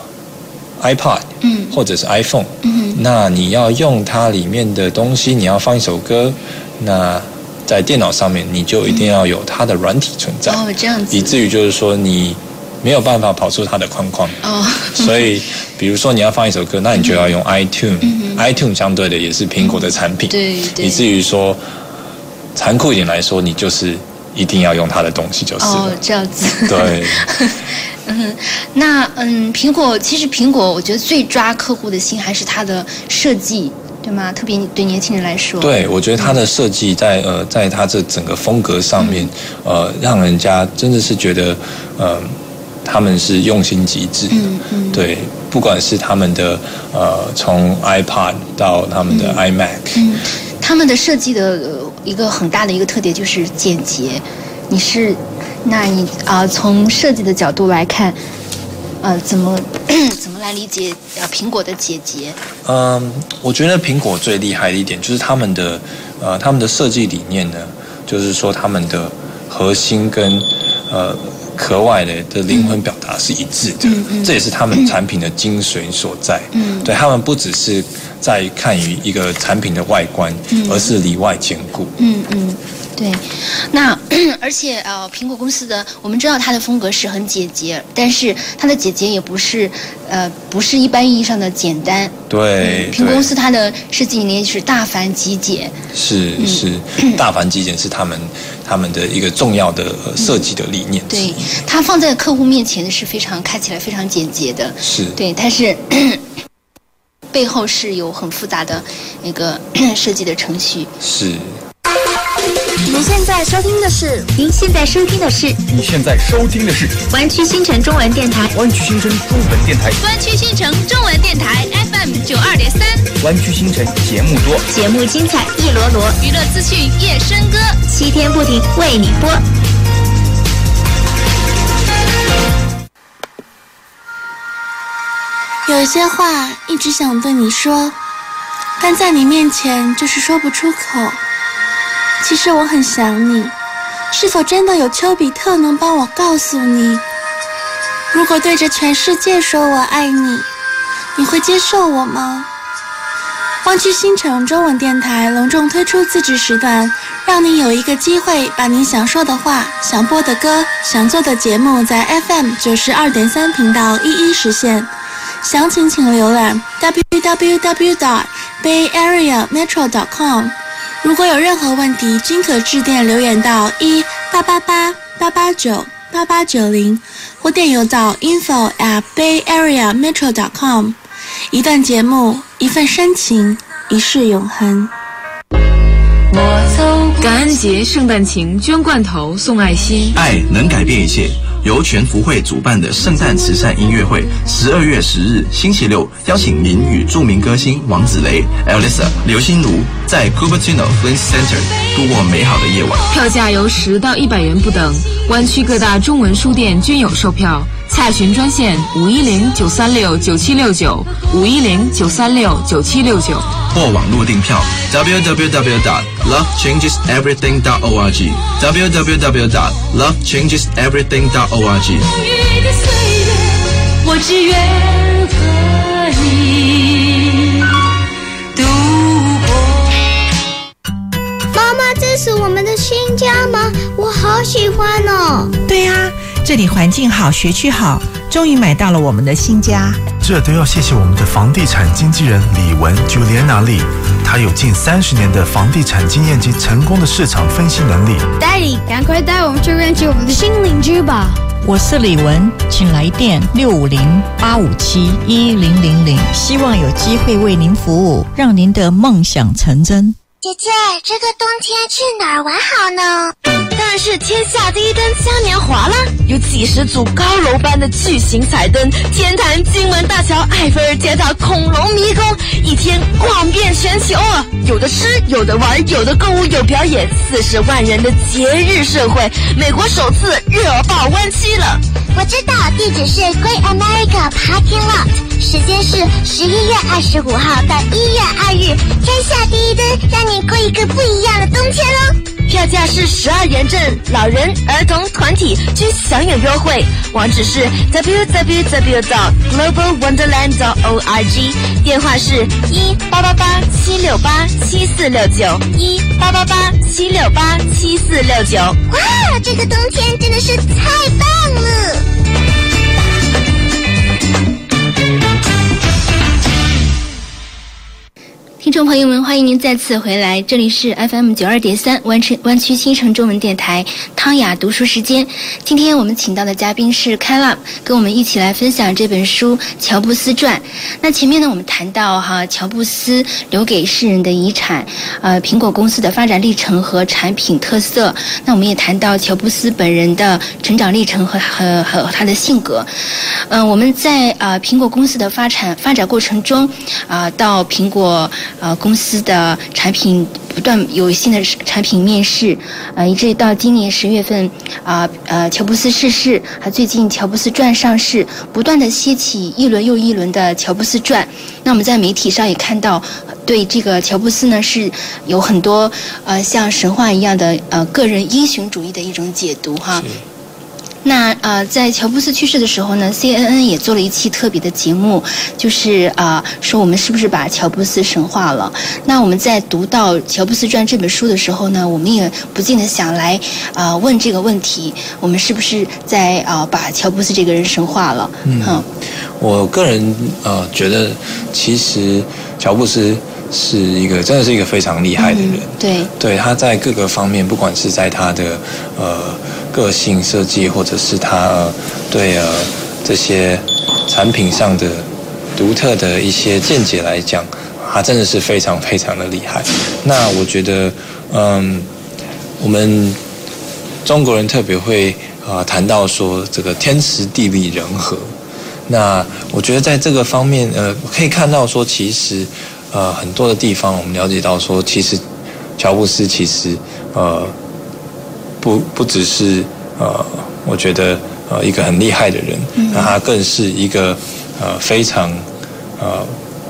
iPod，嗯，或者是 iPhone，嗯，那你要用它里面的东西，你要放一首歌，那在电脑上面你就一定要有它的软体存在。 哦，这样子。 以至于就是说你。没有办法跑出它的框框，哦，所以比如说你要放一首歌，那你就要用 iTunes，嗯、iTunes 相对的也是苹果的产品， 嗯、对对， 以至于说残酷一点来说，你就是一定要用它的东西就是了。 哦，这样子。 对。 嗯，那嗯，苹果其实苹果，我觉得最抓客户的心还是它的设计。对吗？特别对年轻人来说， 对，我觉得它的设计在呃，在它这整个风格上面，嗯、呃，让人家真的是觉得，呃，他们是用心极致的。嗯嗯，对，不管是他们的呃，从 iPod 到他们的 iMac， 嗯，他们的设计的一个很大的一个特点就是简洁。你是，那你啊、呃，从设计的角度来看。呃，怎么怎么来理解呃苹果的简洁？ 嗯，我觉得苹果最厉害的一点就是他们的呃他们的设计理念呢，就是说他们的核心跟呃壳外的的灵魂表达是一致的，嗯嗯、这也是他们产品的精髓所在。嗯，对他们不只是在看于一个产品的外观，嗯、而是里外兼顾。 嗯嗯。对，那而且呃，苹果公司的我们知道它的风格是很简洁，但是它的简洁也不是呃不是一般意义上的简单。 对， 嗯、苹果公司它的设计理念是大繁极简。 是、嗯、是，大繁极简是他们他们的一个重要的、呃、设计的理念。 对，它放在客户面前的是非常看起来非常简洁的。 是， 对，它是背后是有很复杂的那个设计的程序。 是。 您现在收听的是，您现在收听的是， 你现在收听的是湾区新城中文电台， 湾区新城中文电台， 湾区新城中文电台 F M 九二点三， 湾区新城节目多， 节目精彩一罗罗，娱乐资讯夜笙歌，七天不停为你播。 有些话一直想对你说，但在你面前就是说不出口。其实我很想你，是否真的有丘比特能帮我告诉你？如果对着全世界说我爱你，你会接受我吗？湾区新城中文电台隆重推出自制时段，让你有一个机会把你想说的话、想播的歌、想做的节目在 F M 九十二点三频道一一实现。详情请浏览 w w w 点 bay area metro 点 com。如果有任何问题，均可致电留言到一八八八八八九八八九零，或电邮到 info at bay area metro 点 com。一段节目，一份深情，一世永恒。 感恩节圣诞情，捐罐头送爱心， 爱能改变一切。由全福会主办的圣诞慈善音乐会，十二月十日星期六，邀请您与著名歌星王子雷、Elisa、刘心如在 Cupertino Flint Center 度过美好的夜晚。 票价由十到一百元不等，湾区各大中文书店均有售票。洽询专线五一零九三六九七六九五一零九三六九七六九， 或网络订票 w w w 点 love changes everything 点 org w w w 点 love changes everything 点 org。 我只愿和你度过。 妈妈，这是我们的新家吗？我好喜欢哦。 对呀、啊。这里环境好，学区好，终于买到了我们的新家。 这都要谢谢我们的房地产经纪人李文 Juliana Lee， 她有近三十年的房地产经验及成功的市场分析能力。 Daddy， 赶快带我们去认识我们的新邻居吧。 我是李文，请来电六五零八五七一零零零，希望有机会为您服务，让您的梦想成真。 姐姐，这个冬天去哪儿玩好呢？ 当然是天下第一灯嘉年华啦！有几十组高楼般的巨型彩灯，天坛、金门大桥、埃菲尔铁塔、恐龙迷宫，一天逛遍全球啊！有的吃，有的玩，有的购物，有表演，四十万人的节日盛会，美国首次热爆湾区了。 我知道，地址是 Great America Parking Lot， 时间是十一月二十五号到一月二日，天下第一灯，让你过一个不一样的冬天喽！ 票价是十二元正，老人、儿童、团体均享有优惠。网址是 w w w 点 global wonderland 点 org， 电话是一八八八七六八七四六九一八八八七六八七四六九。 哇，这个冬天真的是太棒了！ 听众朋友们，欢迎您再次回来，这里是 F M 九二点三湾区湾区新城中文电台汤雅读书时间。今天我们请到的嘉宾是 Caleb， 跟我们一起来分享这本书《乔布斯传》。那前面呢，我们谈到哈乔布斯留给世人的遗产，呃，苹果公司的发展历程和产品特色。那我们也谈到乔布斯本人的成长历程和和和他的性格。嗯、呃，我们在呃苹果公司的发展发展过程中，啊、呃，到苹果。呃，公司的产品不断有新的产品面世，呃，一直到今年十月份，啊 呃, 呃，乔布斯逝世，还最近乔布斯传上市，不断的掀起一轮又一轮的乔布斯传。那我们在媒体上也看到，对这个乔布斯呢是有很多呃像神话一样的呃个人英雄主义的一种解读哈。 那呃，在乔布斯去世的时候呢 ，C N N 也做了一期特别的节目，就是啊、呃，说我们是不是把乔布斯神化了？那我们在读到《乔布斯传》这本书的时候呢，我们也不禁的想来啊、呃、问这个问题：我们是不是在啊、呃、把乔布斯这个人神化了？ 嗯，嗯我个人呃觉得，其实乔布斯是一个真的是一个非常厉害的人。嗯、 对， 对，他在各个方面，不管是在他的呃。个性设计，或者是他、呃、对呃这些产品上的独特的一些见解来讲，他真的是非常非常的厉害。那我觉得，嗯，我们中国人特别会啊、呃、谈到说这个天时地利人和。那我觉得在这个方面，呃，可以看到说，其实呃很多的地方，我们了解到说，其实乔布斯其实呃。不不只是呃，我觉得呃一个很厉害的人，嗯、那他更是一个呃非常呃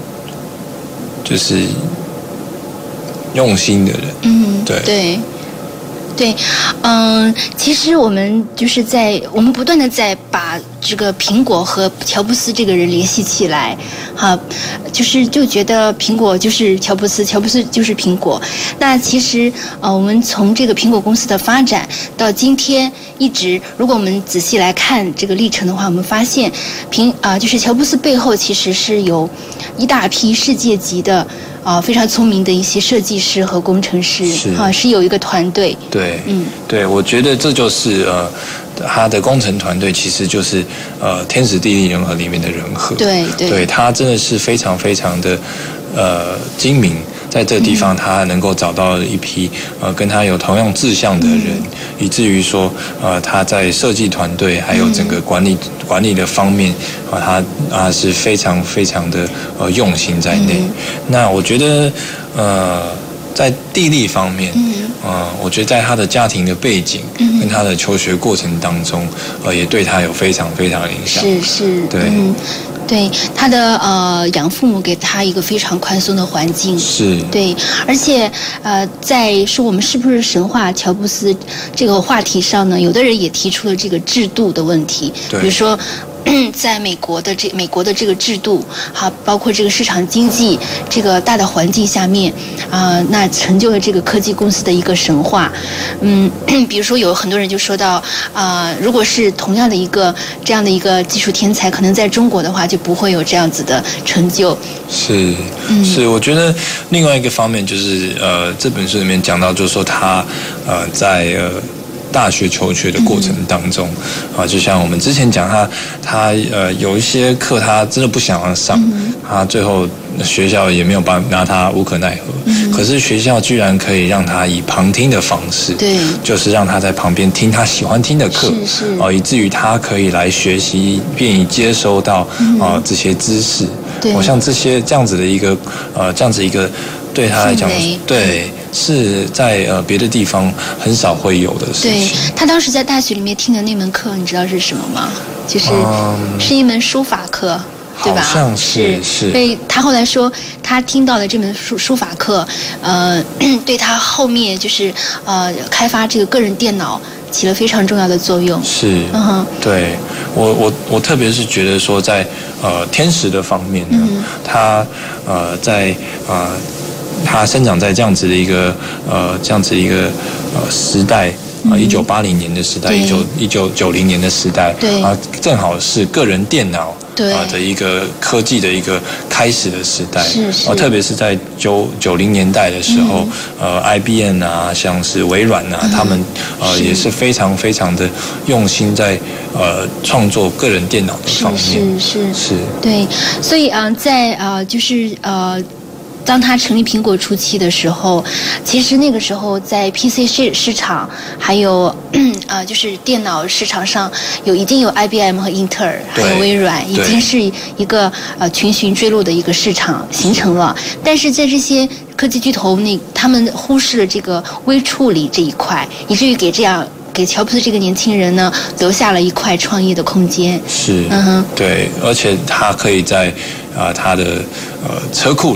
就是用心的人。 嗯， 对对对，嗯，其实我们就是在我们不断的在把这个苹果和乔布斯这个人联系起来，哈，就是就觉得苹果就是乔布斯，乔布斯就是苹果。那其实呃，我们从这个苹果公司的发展到今天一直，如果我们仔细来看这个历程的话，我们发现苹啊、呃，就是乔布斯背后其实是有一大批世界级的。啊、呃，非常聪明的一些设计师和工程师，啊，是有一个团队。 对， 嗯， 对，我觉得这就是呃，他的工程团队其实就是呃天时地利人和里面的人和。 对对， 对他真的是非常非常的呃精明。在这个地方，他能够找到一批呃跟他有同样志向的人，嗯、以至于说呃他在设计团队还有整个管理、嗯、管理的方面啊，他啊是非常非常的呃用心在内。嗯、那我觉得呃在地利方面，嗯、呃，我觉得在他的家庭的背景、嗯、跟他的求学过程当中，呃，也对他有非常非常的影响。 是是， 对。 嗯对他的呃养父母给他一个非常宽松的环境， 是对，而且呃在说我们是不是神话乔布斯这个话题上呢，有的人也提出了这个制度的问题，比如说。在美国的这美国的这个制度，好，包括这个市场经济这个大的环境下面，啊、呃，那成就了这个科技公司的一个神话。嗯，比如说有很多人就说到，啊、呃，如果是同样的一个这样的一个技术天才，可能在中国的话就不会有这样子的成就。 是，是，我觉得另外一个方面就是呃，这本书里面讲到，就是说他呃在呃。大学求学的过程当中，嗯、啊，就像我们之前讲他，他呃有一些课他真的不想要上，嗯、他最后学校也没有办法拿他无可奈何。嗯、可是学校居然可以让他以旁听的方式， 对， 就是让他在旁边听他喜欢听的课， 是是， 啊，以至于他可以来学习，便于接收到啊这些知识。 对， 我像这些这样子的一个呃这样子一个对他来讲，对。是在呃别的地方很少会有的事情。 对，他当时在大学里面听的那门课，你知道是什么吗？就是是一门书法课，对吧？ 好像是是。 所以他后来说，他听到的这门书书法课，呃，对他后面就是呃开发这个个人电脑起了非常重要的作用。 是， 嗯哼， 对我我我特别是觉得说在呃天时的方面呢，嗯、他呃在呃。他生长在这样子的一个呃这样子一个呃时代啊，一九八零年的时代，一九一九九零年的时代， 对啊，正好是个人电脑对啊的一个科技的一个开始的时代， 是是， 啊，特别是在九九零年代的时候，嗯、呃 ，I B M 啊，像是微软啊，嗯、他们呃也是非常非常的用心在呃创作个人电脑的方面， 是是 是, 是， 对，所以啊、呃，在呃就是呃。当他成立苹果初期的时候，其实那个时候在 P C 市市场还有呃就是电脑市场上有已经有 I B M 和英特尔还有微软，已经是一个呃群雄追落的一个市场形成了。但是在这些科技巨头那他们忽视了这个微处理这一块，以至于给这样给乔布斯这个年轻人呢留下了一块创业的空间。 是， 嗯哼， 对，而且他可以在啊、呃、他的呃车库里。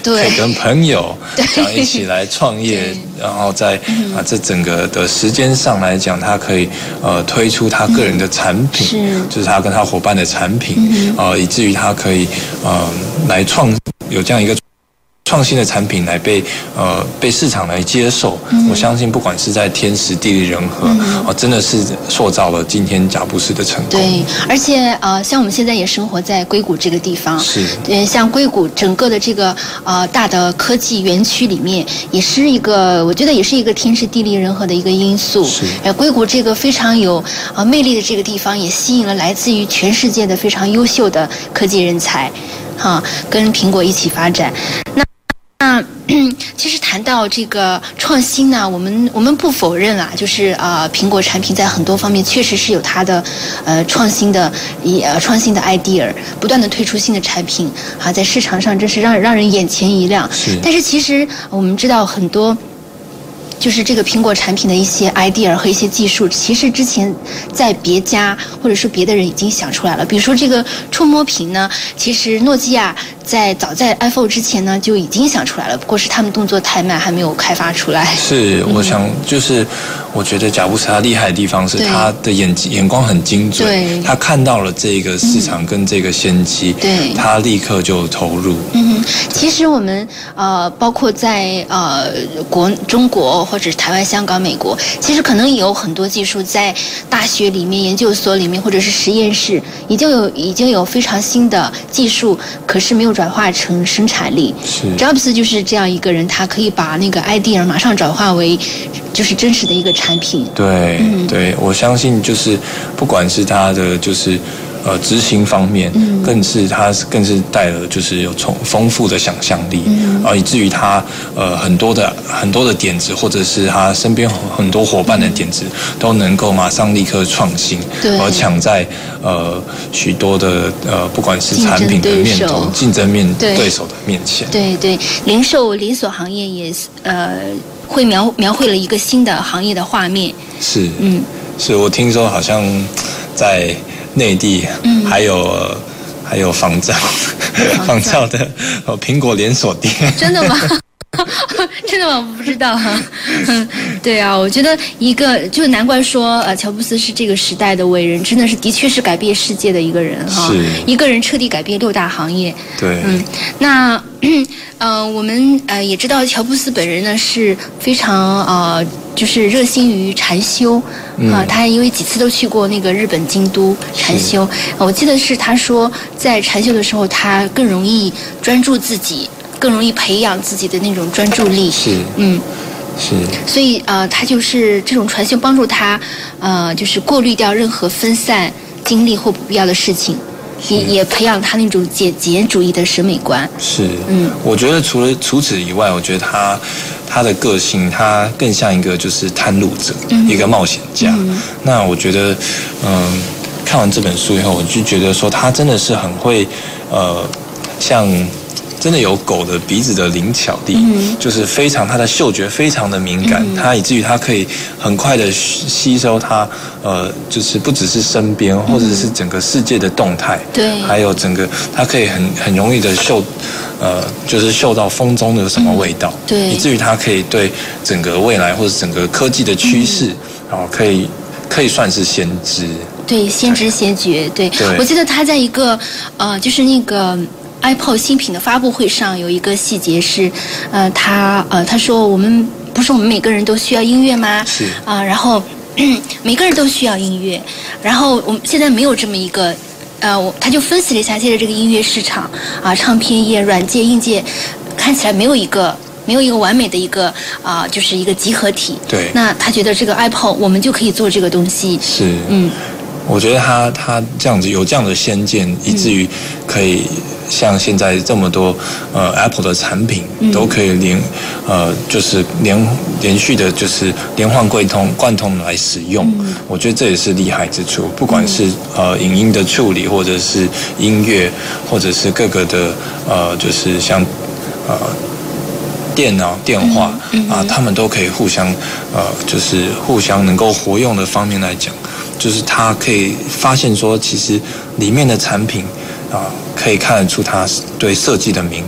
可以跟朋友这样一起来创业，然后在啊这整个的时间上来讲，他可以呃推出他个人的产品， 是就是他跟他伙伴的产品，呃以至于他可以呃来创有这样一个创新的产品来被呃被市场来接受，嗯、我相信不管是在天时地利人和，哦、嗯呃，真的是塑造了今天贾布斯的成功。 对，而且呃，像我们现在也生活在硅谷这个地方， 是， 呃，像硅谷整个的这个呃大的科技园区里面，也是一个我觉得也是一个天时地利人和的一个因素。 是， 呃，硅谷这个非常有呃魅力的这个地方，也吸引了来自于全世界的非常优秀的科技人才，哈，跟苹果一起发展。那那其实谈到这个创新呢，我们我们不否认啊，就是呃，苹果产品在很多方面确实是有它的呃创新的一呃创新的 idea， 不断的推出新的产品啊，在市场上真是让让人眼前一亮。 是， 但是其实我们知道很多。就是这个苹果产品的一些 idea 和一些技术，其实之前在别家或者说别的人已经想出来了。比如说这个触摸屏呢，其实诺基亚在早在 iPhone 之前呢就已经想出来了，不过是他们动作太慢，还没有开发出来。 是，我想就是我觉得贾布斯他厉害的地方是他的眼眼光很精准， 对， 他看到了这个市场跟这个先机， 对， 他立刻就投入。 嗯，其实我们呃，包括在呃国中国。或者是台湾、香港、美国，其实可能也有很多技术在大学里面、研究所里面，或者是实验室，已经有已经有非常新的技术，可是没有转化成生产力。 是 Jobs 就是这样一个人，他可以把那个 idea 马上转化为就是真实的一个产品。 对，嗯、对，我相信就是不管是他的就是。呃，执行方面，嗯，更是他更是带了就是有从丰富的想象力，嗯，啊，以至于他呃很多的很多的点子，或者是他身边很多伙伴的点子，嗯、都能够马上立刻创新， 对， 而抢在呃许多的呃不管是产品的面头、竞争面对手的面前， 对对，零售连锁行业也呃会描描绘了一个新的行业的画面， 是， 嗯， 是我听说好像在。内地还有、嗯呃、还有仿造仿造的呃苹果连锁店， 真的吗？真的吗？我不知道哈。嗯，对啊，我觉得一个就难怪说呃，乔布斯是这个时代的伟人，真的是的确是改变世界的一个人哈。 是， 一个人彻底改变六大行业。 对， 嗯，那呃，我们呃也知道乔布斯本人呢是非常呃。就是热心于禅修， 嗯、 啊，他因为几次都去过那个日本京都禅修，我记得是他说在禅修的时候，他更容易专注自己，更容易培养自己的那种专注力。 是， 嗯， 是。 所以呃，他就是这种禅修帮助他，呃，就是过滤掉任何分散精力或不必要的事情。也也培养他那种简简主义的审美观。 是， 嗯， 我觉得除了除此以外，我觉得他他的个性，他更像一个就是探路者，嗯、一个冒险家。嗯、那我觉得，嗯，看完这本书以后，我就觉得说他真的是很会，呃，像。真的有狗的鼻子的灵巧力，嗯、就是非常他的嗅觉非常的敏感，嗯、他以至于他可以很快的吸收他呃，就是不只是身边、嗯、或者是整个世界的动态， 对， 还有整个他可以很很容易的嗅，呃，就是嗅到风中的有什么味道， 嗯、对， 以至于他可以对整个未来或者整个科技的趋势，然后、嗯、可以可以算是先知， 对，先知先觉，对， 对我记得他在一个呃，就是那个。iPod 新品的发布会上有一个细节是，呃，他呃他说我们不是我们每个人都需要音乐吗？ 是啊、呃，然后每个人都需要音乐，然后我们现在没有这么一个，呃，我他就分析了一下现在这个音乐市场啊、呃，唱片业、软件、硬件看起来没有一个没有一个完美的一个啊、呃，就是一个集合体。 对， 那他觉得这个 iPod 我们就可以做这个东西。 是， 嗯， 我觉得他他这样子有这样的先见，以至于可以。像现在这么多呃 Apple 的产品都可以连呃就是连连续的，就是连环贯通贯通来使用，嗯、我觉得这也是厉害之处。不管是呃影音的处理，或者是音乐，或者是各个的呃就是像呃电脑、电话、嗯嗯、啊，他们都可以互相呃就是互相能够活用的方面来讲，就是它可以发现说，其实里面的产品。啊，可以看得出他对设计的敏感，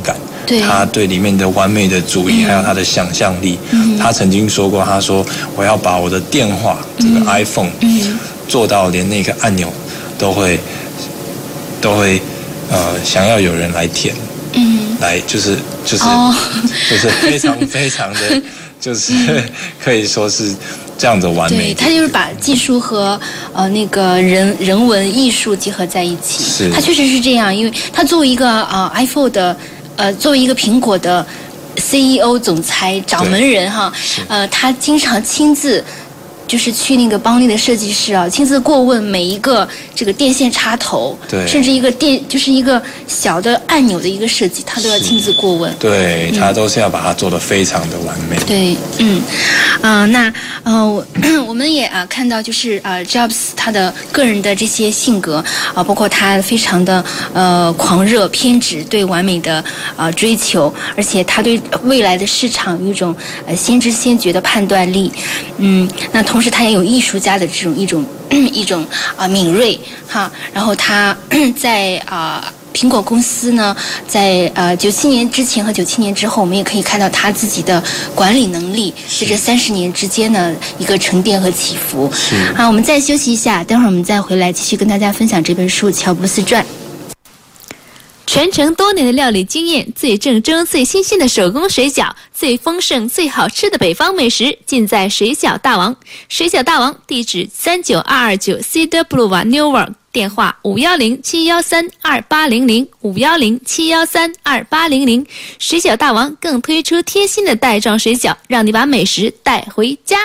对他对里面的完美的主义，嗯、还有他的想象力。 嗯、 他曾经说过，他说我要把我的电话、嗯、这个 iPhone、嗯、做到连那个按钮都会都会呃想要有人来填，嗯，来就是就是、哦、就是非常非常的，就是可以说是。这样的完美， 对，他就是把技术和呃那个人人文艺术结合在一起。 是， 他确实是这样，因为他作为一个啊、呃、iPhone 的呃作为一个苹果的 C E O 总裁掌门人哈，呃，他经常亲自。就是去那个邦利的设计师啊，亲自过问每一个这个电线插头， 对， 甚至一个电就是一个小的按钮的一个设计，他都要亲自过问。 对、嗯、他都是要把它做得非常的完美。 对，嗯，啊、呃，那呃，我我们也啊、呃、看到就是啊、呃、，Jobs 他的个人的这些性格啊、呃，包括他非常的呃狂热、偏执，对完美的啊、呃、追求，而且他对未来的市场有一种呃先知先觉的判断力，嗯，那同。同时，他也有艺术家的这种一种一种啊、呃、敏锐哈。然后他在啊、呃、苹果公司呢，在呃九七年之前和九七年之后，我们也可以看到他自己的管理能力在这三十年之间呢一个沉淀和起伏。好，我们再休息一下，待会儿我们再回来继续跟大家分享这本书《乔布斯传》。 传承多年的料理经验，最正宗、最新鲜的手工水饺，最丰盛、最好吃的北方美食，尽在水饺大王。水饺大王地址三九二二九 C W Newark， 电话五幺零七幺三二八零零五幺零七幺三二八零零。水饺大王更推出贴心的袋装水饺，让你把美食带回家。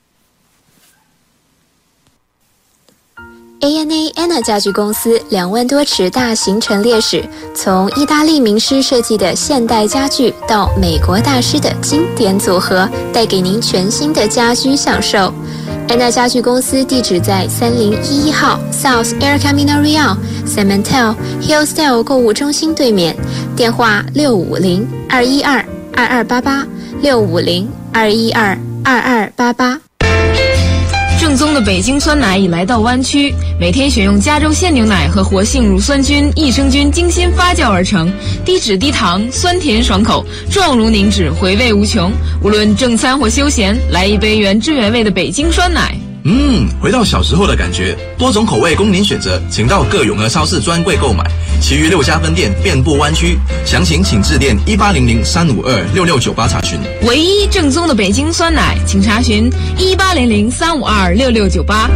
A N A Anna 家具公司两万多尺大型陈列室，从意大利名师设计的现代家具到美国大师的经典组合，带给您全新的家居享受。Anna 家具公司地址在三零一一号 South El Camino Real San Mateo Hillsdale 购物中心对面，电话六五零二一二二二八八六五零二一二二二八八。 正宗的北京酸奶已来到湾区，每天选用加州鲜牛奶和活性乳酸菌、益生菌精心发酵而成，低脂低糖，酸甜爽口，状如凝脂，回味无穷。无论正餐或休闲，来一杯原汁原味的北京酸奶。 嗯，回到小时候的感觉，多种口味供您选择，请到各永和超市专柜购买。其余六家分店遍布湾区，详情请致电一八零零三五二六六九八查询。 唯一正宗的北京酸奶，请查询一八零零三五二六六九八。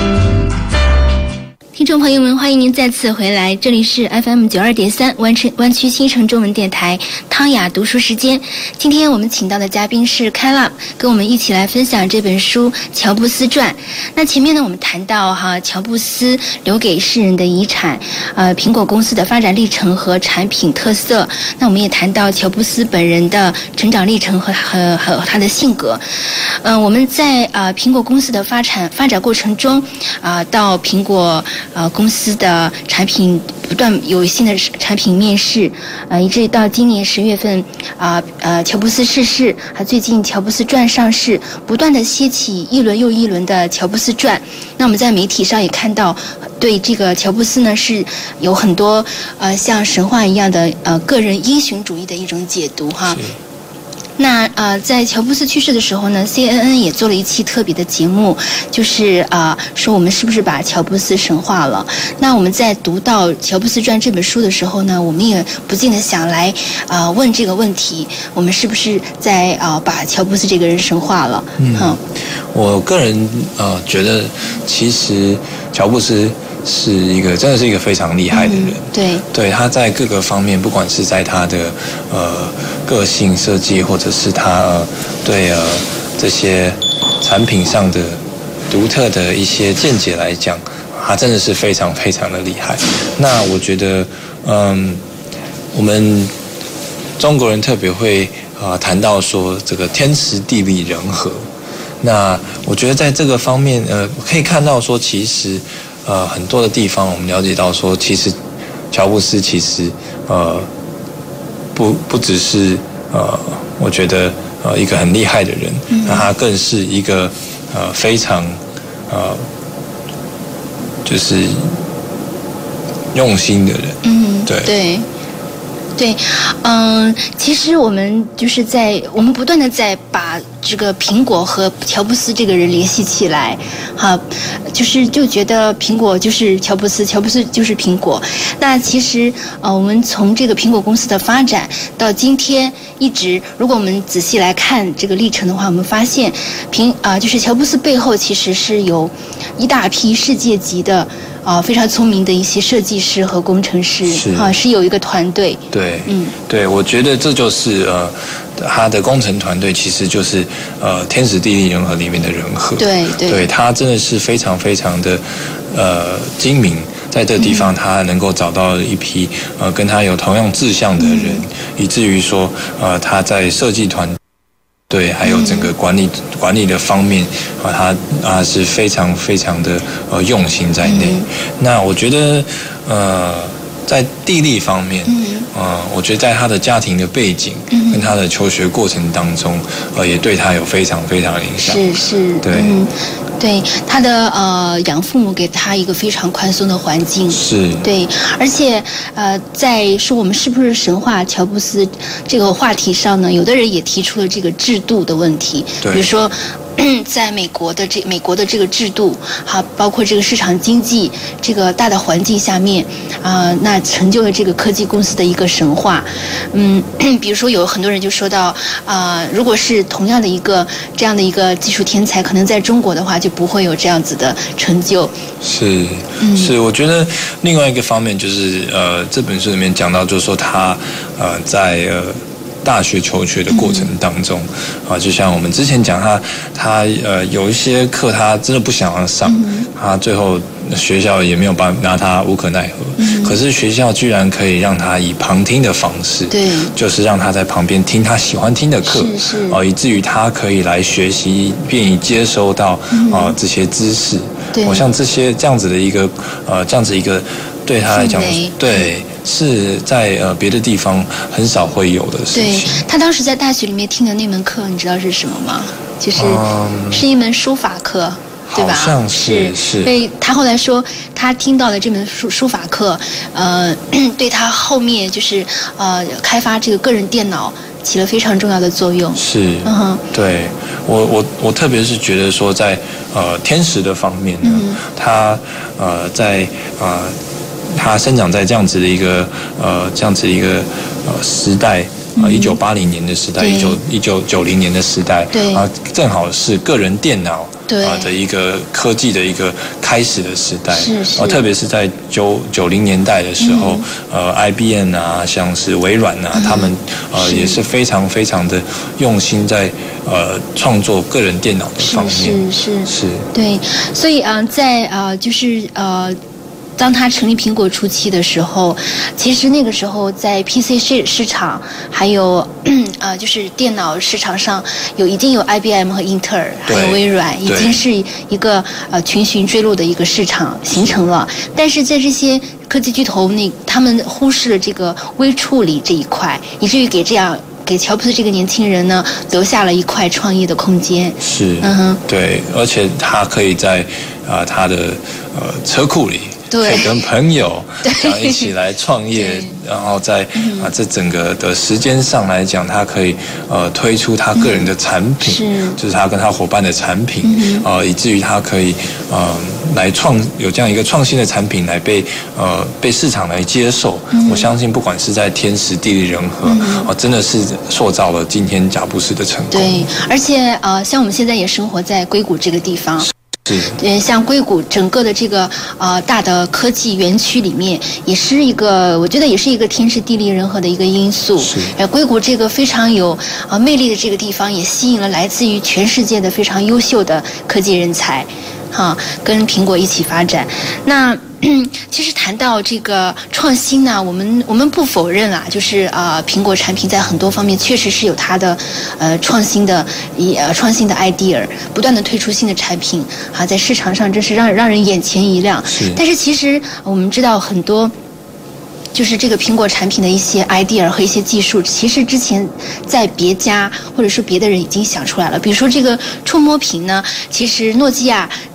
听众朋友们，欢迎您再次回来，这里是 F M 九二点三湾区湾区新城中文电台汤雅读书时间。今天我们请到的嘉宾是开朗，跟我们一起来分享这本书《乔布斯传》。那前面呢，我们谈到哈乔布斯留给世人的遗产，呃，苹果公司的发展历程和产品特色。那我们也谈到乔布斯本人的成长历程和和和他的性格。嗯、呃，我们在呃苹果公司的发展发展过程中，啊、呃，到苹果。呃，公司的产品不断有新的产品面世，呃，以至于到今年十月份，啊 呃, 呃，乔布斯逝世，还最近乔布斯传上市，不断的掀起一轮又一轮的乔布斯传。那我们在媒体上也看到，对这个乔布斯呢是有很多呃像神话一样的呃个人英雄主义的一种解读哈。那呃，在乔布斯去世的时候呢 ，C N N 也做了一期特别的节目，就是啊、呃，说我们是不是把乔布斯神化了？那我们在读到《乔布斯传》这本书的时候呢，我们也不禁的想来啊、呃、问这个问题：我们是不是在啊、呃、把乔布斯这个人神化了？ 嗯，嗯我个人呃觉得，其实乔布斯是一个真的是一个非常厉害的人，嗯、 对， 对，他在各个方面，不管是在他的呃个性设计，或者是他、呃、对呃这些产品上的独特的一些见解来讲，他真的是非常非常的厉害。那我觉得，嗯，我们中国人特别会啊、呃、谈到说这个天时地利人和。那我觉得在这个方面，呃，可以看到说，其实。呃，很多的地方我们了解到说，其实乔布斯其实呃不不只是呃，我觉得呃一个很厉害的人，嗯、那他更是一个呃非常呃就是用心的人。 嗯， 对对。 对，嗯，其实我们就是在我们不断的在把这个苹果和乔布斯这个人联系起来，哈，就是就觉得苹果就是乔布斯，乔布斯就是苹果。那其实呃，我们从这个苹果公司的发展到今天一直，如果我们仔细来看这个历程的话，我们发现苹啊、呃，就是乔布斯背后其实是有一大批世界级的。啊、呃，非常聪明的一些设计师和工程师，啊，是有一个团队。 对， 嗯， 对，我觉得这就是呃，他的工程团队其实就是呃天时地利人和里面的人和。 对对， 对他真的是非常非常的呃精明，在这个地方他能够找到一批呃跟他有同样志向的人，嗯、以至于说呃他在设计团。对，还有整个管理、嗯、管理的方面啊，他啊是非常非常的呃用心在内。嗯、那我觉得呃，在地利方面，嗯，呃，我觉得在他的家庭的背景跟他的求学过程当中，呃，也对他有非常非常的影响。 是是， 对。 嗯对他的呃养父母给他一个非常宽松的环境， 是对，而且呃在说我们是不是神话乔布斯这个话题上呢，有的人也提出了这个制度的问题，比如说。在美国的这美国的这个制度，哈，包括这个市场经济这个大的环境下面，啊、呃，那成就了这个科技公司的一个神话。嗯，比如说有很多人就说到，啊、呃，如果是同样的一个这样的一个技术天才，可能在中国的话就不会有这样子的成就。 是，是，我觉得另外一个方面就是呃，这本书里面讲到，就是说他呃在呃。大学求学的过程当中，嗯、啊，就像我们之前讲他，他呃有一些课他真的不想要上，嗯、他最后学校也没有办法拿他无可奈何。嗯、可是学校居然可以让他以旁听的方式， 对， 就是让他在旁边听他喜欢听的课， 是是啊，以至于他可以来学习，便于接收到啊这些知识。 对， 我像这些这样子的一个呃这样子一个对他来讲，对。是在呃别的地方很少会有的事情。 对，他当时在大学里面听的那门课，你知道是什么吗？就是是一门书法课，对吧？ 好像是是。 所以他后来说，他听到的这门书书法课，呃，对他后面就是呃开发这个个人电脑起了非常重要的作用。 是， 嗯哼， 对我我我特别是觉得说在呃天时的方面呢，嗯、他呃在呃。他生长在这样子的一个呃这样子一个呃时代啊，一九八零年的时代，一九一九九零年的时代， 对啊，正好是个人电脑啊的一个科技的一个开始的时代， 是是， 啊，特别是在九九零年代的时候，嗯、呃 ，I B M 啊，像是微软啊，嗯、他们呃也是非常非常的用心在呃创作个人电脑的方面， 是是是， 是对，所以啊、呃，在呃就是呃。当他成立苹果初期的时候，其实那个时候在 P C 市市场还有呃就是电脑市场上有已经有 I B M 和英特尔还有微软，已经是一个呃群雄追鹿的一个市场形成了。但是在这些科技巨头那他们忽视了这个微处理这一块，以至于给这样给乔布斯这个年轻人呢留下了一块创业的空间。 是， 嗯哼， 对，而且他可以在啊、呃、他的呃车库里。可以跟朋友然后一起来创业，然后在啊这整个的时间上来讲，他可以呃推出他个人的产品， 嗯、 就是他跟他伙伴的产品，啊、嗯呃、以至于他可以呃来创有这样一个创新的产品来被呃被市场来接受。嗯、我相信不管是在天时地利人和，啊、嗯呃、真的是塑造了今天贾布斯的成功。 对，而且呃像我们现在也生活在硅谷这个地方。嗯，像硅谷整个的这个呃大的科技园区里面，也是一个我觉得也是一个天时地利人和的一个因素。呃，硅谷这个非常有呃魅力的这个地方，也吸引了来自于全世界的非常优秀的科技人才，哈，跟苹果一起发展。那其实谈到这个创新呢，我们我们不否认啊，就是呃苹果产品在很多方面确实是有它的呃创新的一呃创新的 idea， 不断的推出新的产品啊，在市场上真是让让人眼前一亮。 是， 但是其实我们知道很多。就是这个苹果产品的一些 idea 和一些技术，其实之前在别家或者说别的人已经想出来了。比如说这个触摸屏呢，其实诺基亚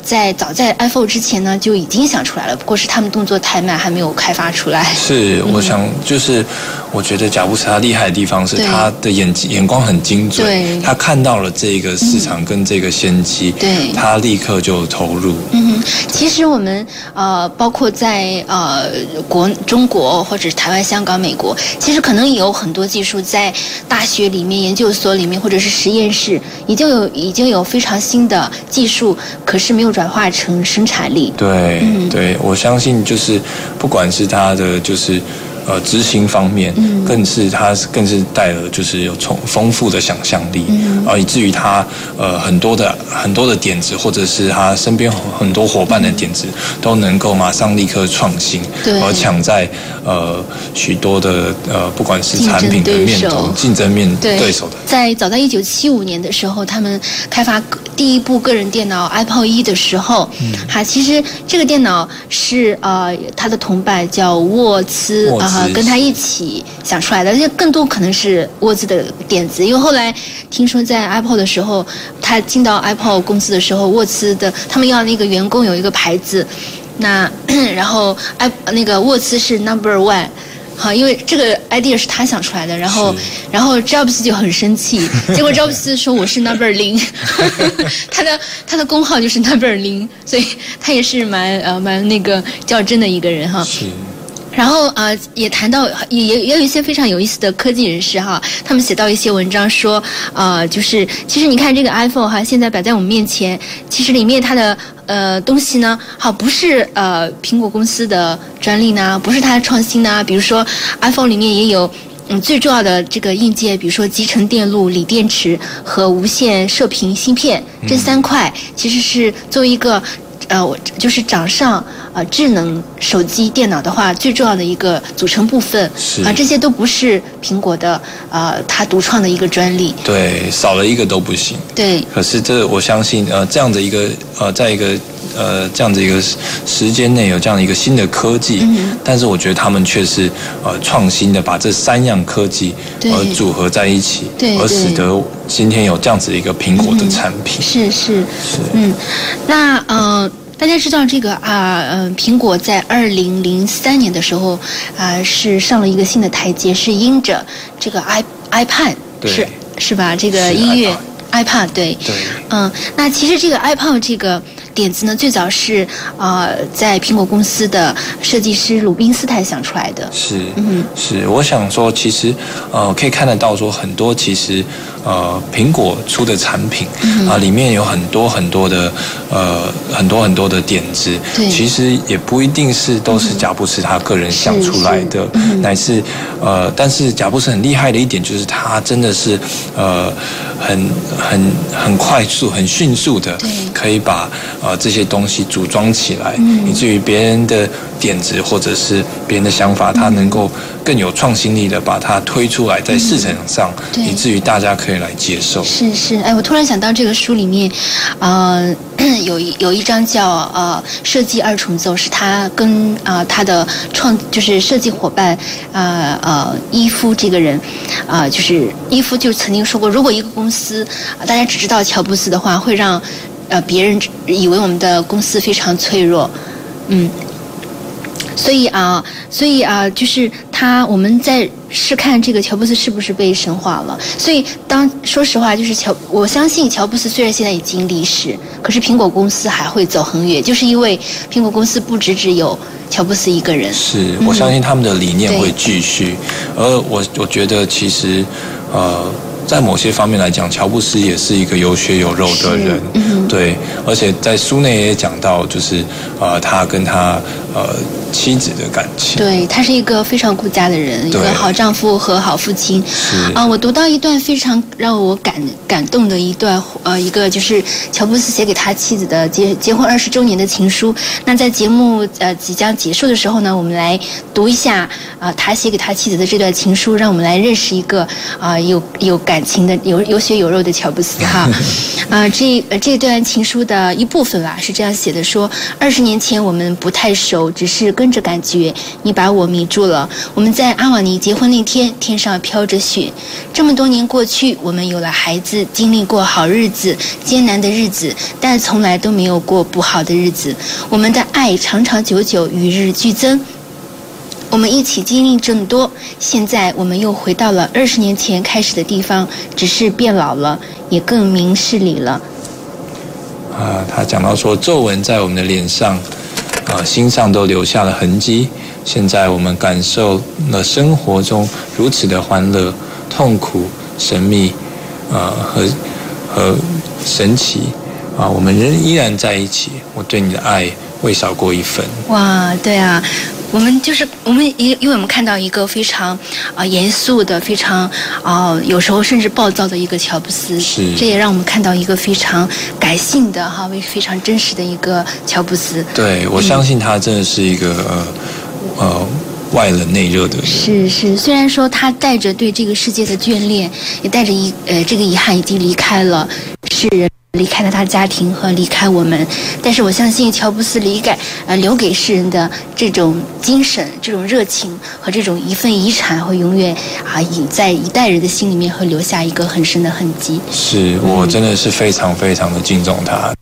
在早在 iPhone 之前呢就已经想出来了，不过是他们动作太慢，还没有开发出来。 是，我想就是。我觉得贾布斯他厉害的地方是他的眼眼光很精准，他看到了这个市场跟这个先机，对，他立刻就投入。 嗯，其实我们呃，包括在呃国中国或者是台湾、香港、美国，其实可能也有很多技术在大学里面、研究所里面或者是实验室，已经有已经有非常新的技术，可是没有转化成生产力。 对，嗯、对，我相信就是不管是他的就是。呃，执行方面，嗯，更是他更是带了就是有充丰富的想象力，嗯，啊，以至于他呃很多的很多的点子，或者是他身边很多伙伴的点子，都能够马上立刻创新，对，而抢在呃许多的呃不管是产品的面头竞争面对手的。 在早在一九七五年的时候，他们开发第一部个人电脑 iPod 一的时候，嗯，哈，其实这个电脑是呃他的同伴叫沃兹啊。呃、跟他一起想出来的，这更多可能是沃兹的点子，因为后来听说在 Apple 的时候，他进到 Apple 公司的时候，沃兹的他们要那个员工有一个牌子，那然后 i 那个沃兹是 number one。好，因为这个 idea 是他想出来的，然后，然后 Jobs 就很生气，结果 Jobs 说我是 number 零，他的他的工号就是 number 零，所以他也是蛮呃蛮那个较真的一个人哈。是。然后呃，也谈到也也也有一些非常有意思的科技人士哈，他们写到一些文章说，呃，就是其实你看这个 iPhone 哈，现在摆在我们面前，其实里面它的呃东西呢，好不是呃苹果公司的专利呢，不是它的创新呢，比如说 iPhone 里面也有嗯最重要的这个硬件，比如说集成电路、锂电池和无线射频芯片，这三块其实是作为一个。呃，就是掌上呃智能手机、电脑的话，最重要的一个组成部分啊、呃，这些都不是苹果的呃它独创的一个专利。 对，少了一个都不行。 对。 可是这我相信呃这样的一个呃在一个呃这样的一个时间内有这样的一个新的科技，嗯、但是我觉得他们却是呃创新的把这三样科技呃组合在一起， 对， 而使得今天有这样子一个苹果的产品。 嗯、是是是， 嗯，那呃。大家知道这个啊，嗯、呃，苹果在二零零三年的时候啊、呃，是上了一个新的台阶，是因着这个 i iPad 是是吧？这个音乐 iPad 对， 对， 嗯，那其实这个 iPad 这个点子呢，最早是呃在苹果公司的设计师鲁宾斯坦想出来的。 是，嗯，是，我想说，其实呃可以看得到说很多其实。呃，苹果出的产品啊、呃，里面有很多很多的呃，很多很多的点子，其实也不一定是都是贾布斯他个人想出来的，是是乃是呃，但是贾布斯很厉害的一点就是他真的是呃，很很很快速、很迅速的可以把呃这些东西组装起来，以至于别人的点子或者是别人的想法，他能够更有创新力的把它推出来，在市场上，以至于大家可以来接受。 是是，哎，我突然想到这个书里面，呃，有一有一章叫呃设计二重奏，是他跟啊、呃、他的创就是设计伙伴呃呃伊夫这个人，啊、呃、就是伊夫就曾经说过，如果一个公司、呃、大家只知道乔布斯的话，会让呃别人以为我们的公司非常脆弱，嗯。所以啊，所以啊，就是他，我们在试看这个乔布斯是不是被神化了。所以当说实话，就是乔，我相信乔布斯虽然现在已经离世，可是苹果公司还会走很远，就是因为苹果公司不只只有乔布斯一个人。 是，我相信他们的理念会继续。嗯、而我我觉得其实，呃。在某些方面来讲，乔布斯也是一个有血有肉的人，嗯、对，而且在书内也讲到，就是呃，他跟他呃妻子的感情， 对，他是一个非常顾家的人，一个好丈夫和好父亲。啊、呃，我读到一段非常让我感感动的一段，呃，一个就是乔布斯写给他妻子的结结婚二十周年的情书。那在节目呃即将结束的时候呢，我们来读一下啊、呃，他写给他妻子的这段情书，让我们来认识一个啊、呃、有有感。 感情的、有有血有肉的乔布斯哈。啊，这这段情书的一部分啦是这样写的：说二十年前我们不太熟，只是跟着感觉，你把我迷住了。我们在阿瓦尼结婚那天，天上飘着雪。这么多年过去，我们有了孩子，经历过好日子、艰难的日子，但从来都没有过不好的日子。我们的爱长长久久，与日俱增。我们一起经历这么多，现在我们又回到了二十年前开始的地方，只是变老了，也更明事理了。 啊，他讲到说，皱纹在我们的脸上、啊心上都留下了痕迹。现在我们感受了生活中如此的欢乐、痛苦、神秘，啊和和神奇。啊，我们人依然在一起，我对你的爱未少过一分。 哇，对啊。我们就是我们，因因为我们看到一个非常啊、呃、严肃的、非常啊、呃、有时候甚至暴躁的一个乔布斯， 是， 这也让我们看到一个非常感性的哈、非常真实的一个乔布斯。 对，我相信他真的是一个、嗯、呃呃外冷内热的人。 是是，虽然说他带着对这个世界的眷恋，也带着一呃这个遗憾，已经离开了世人。离开了他家庭和离开我们，但是我相信乔布斯离开呃留给世人的这种精神、这种热情和这种一份遗产，会永远啊以在一代人的心里面会留下一个很深的痕迹。 是，我真的是非常非常的敬重他。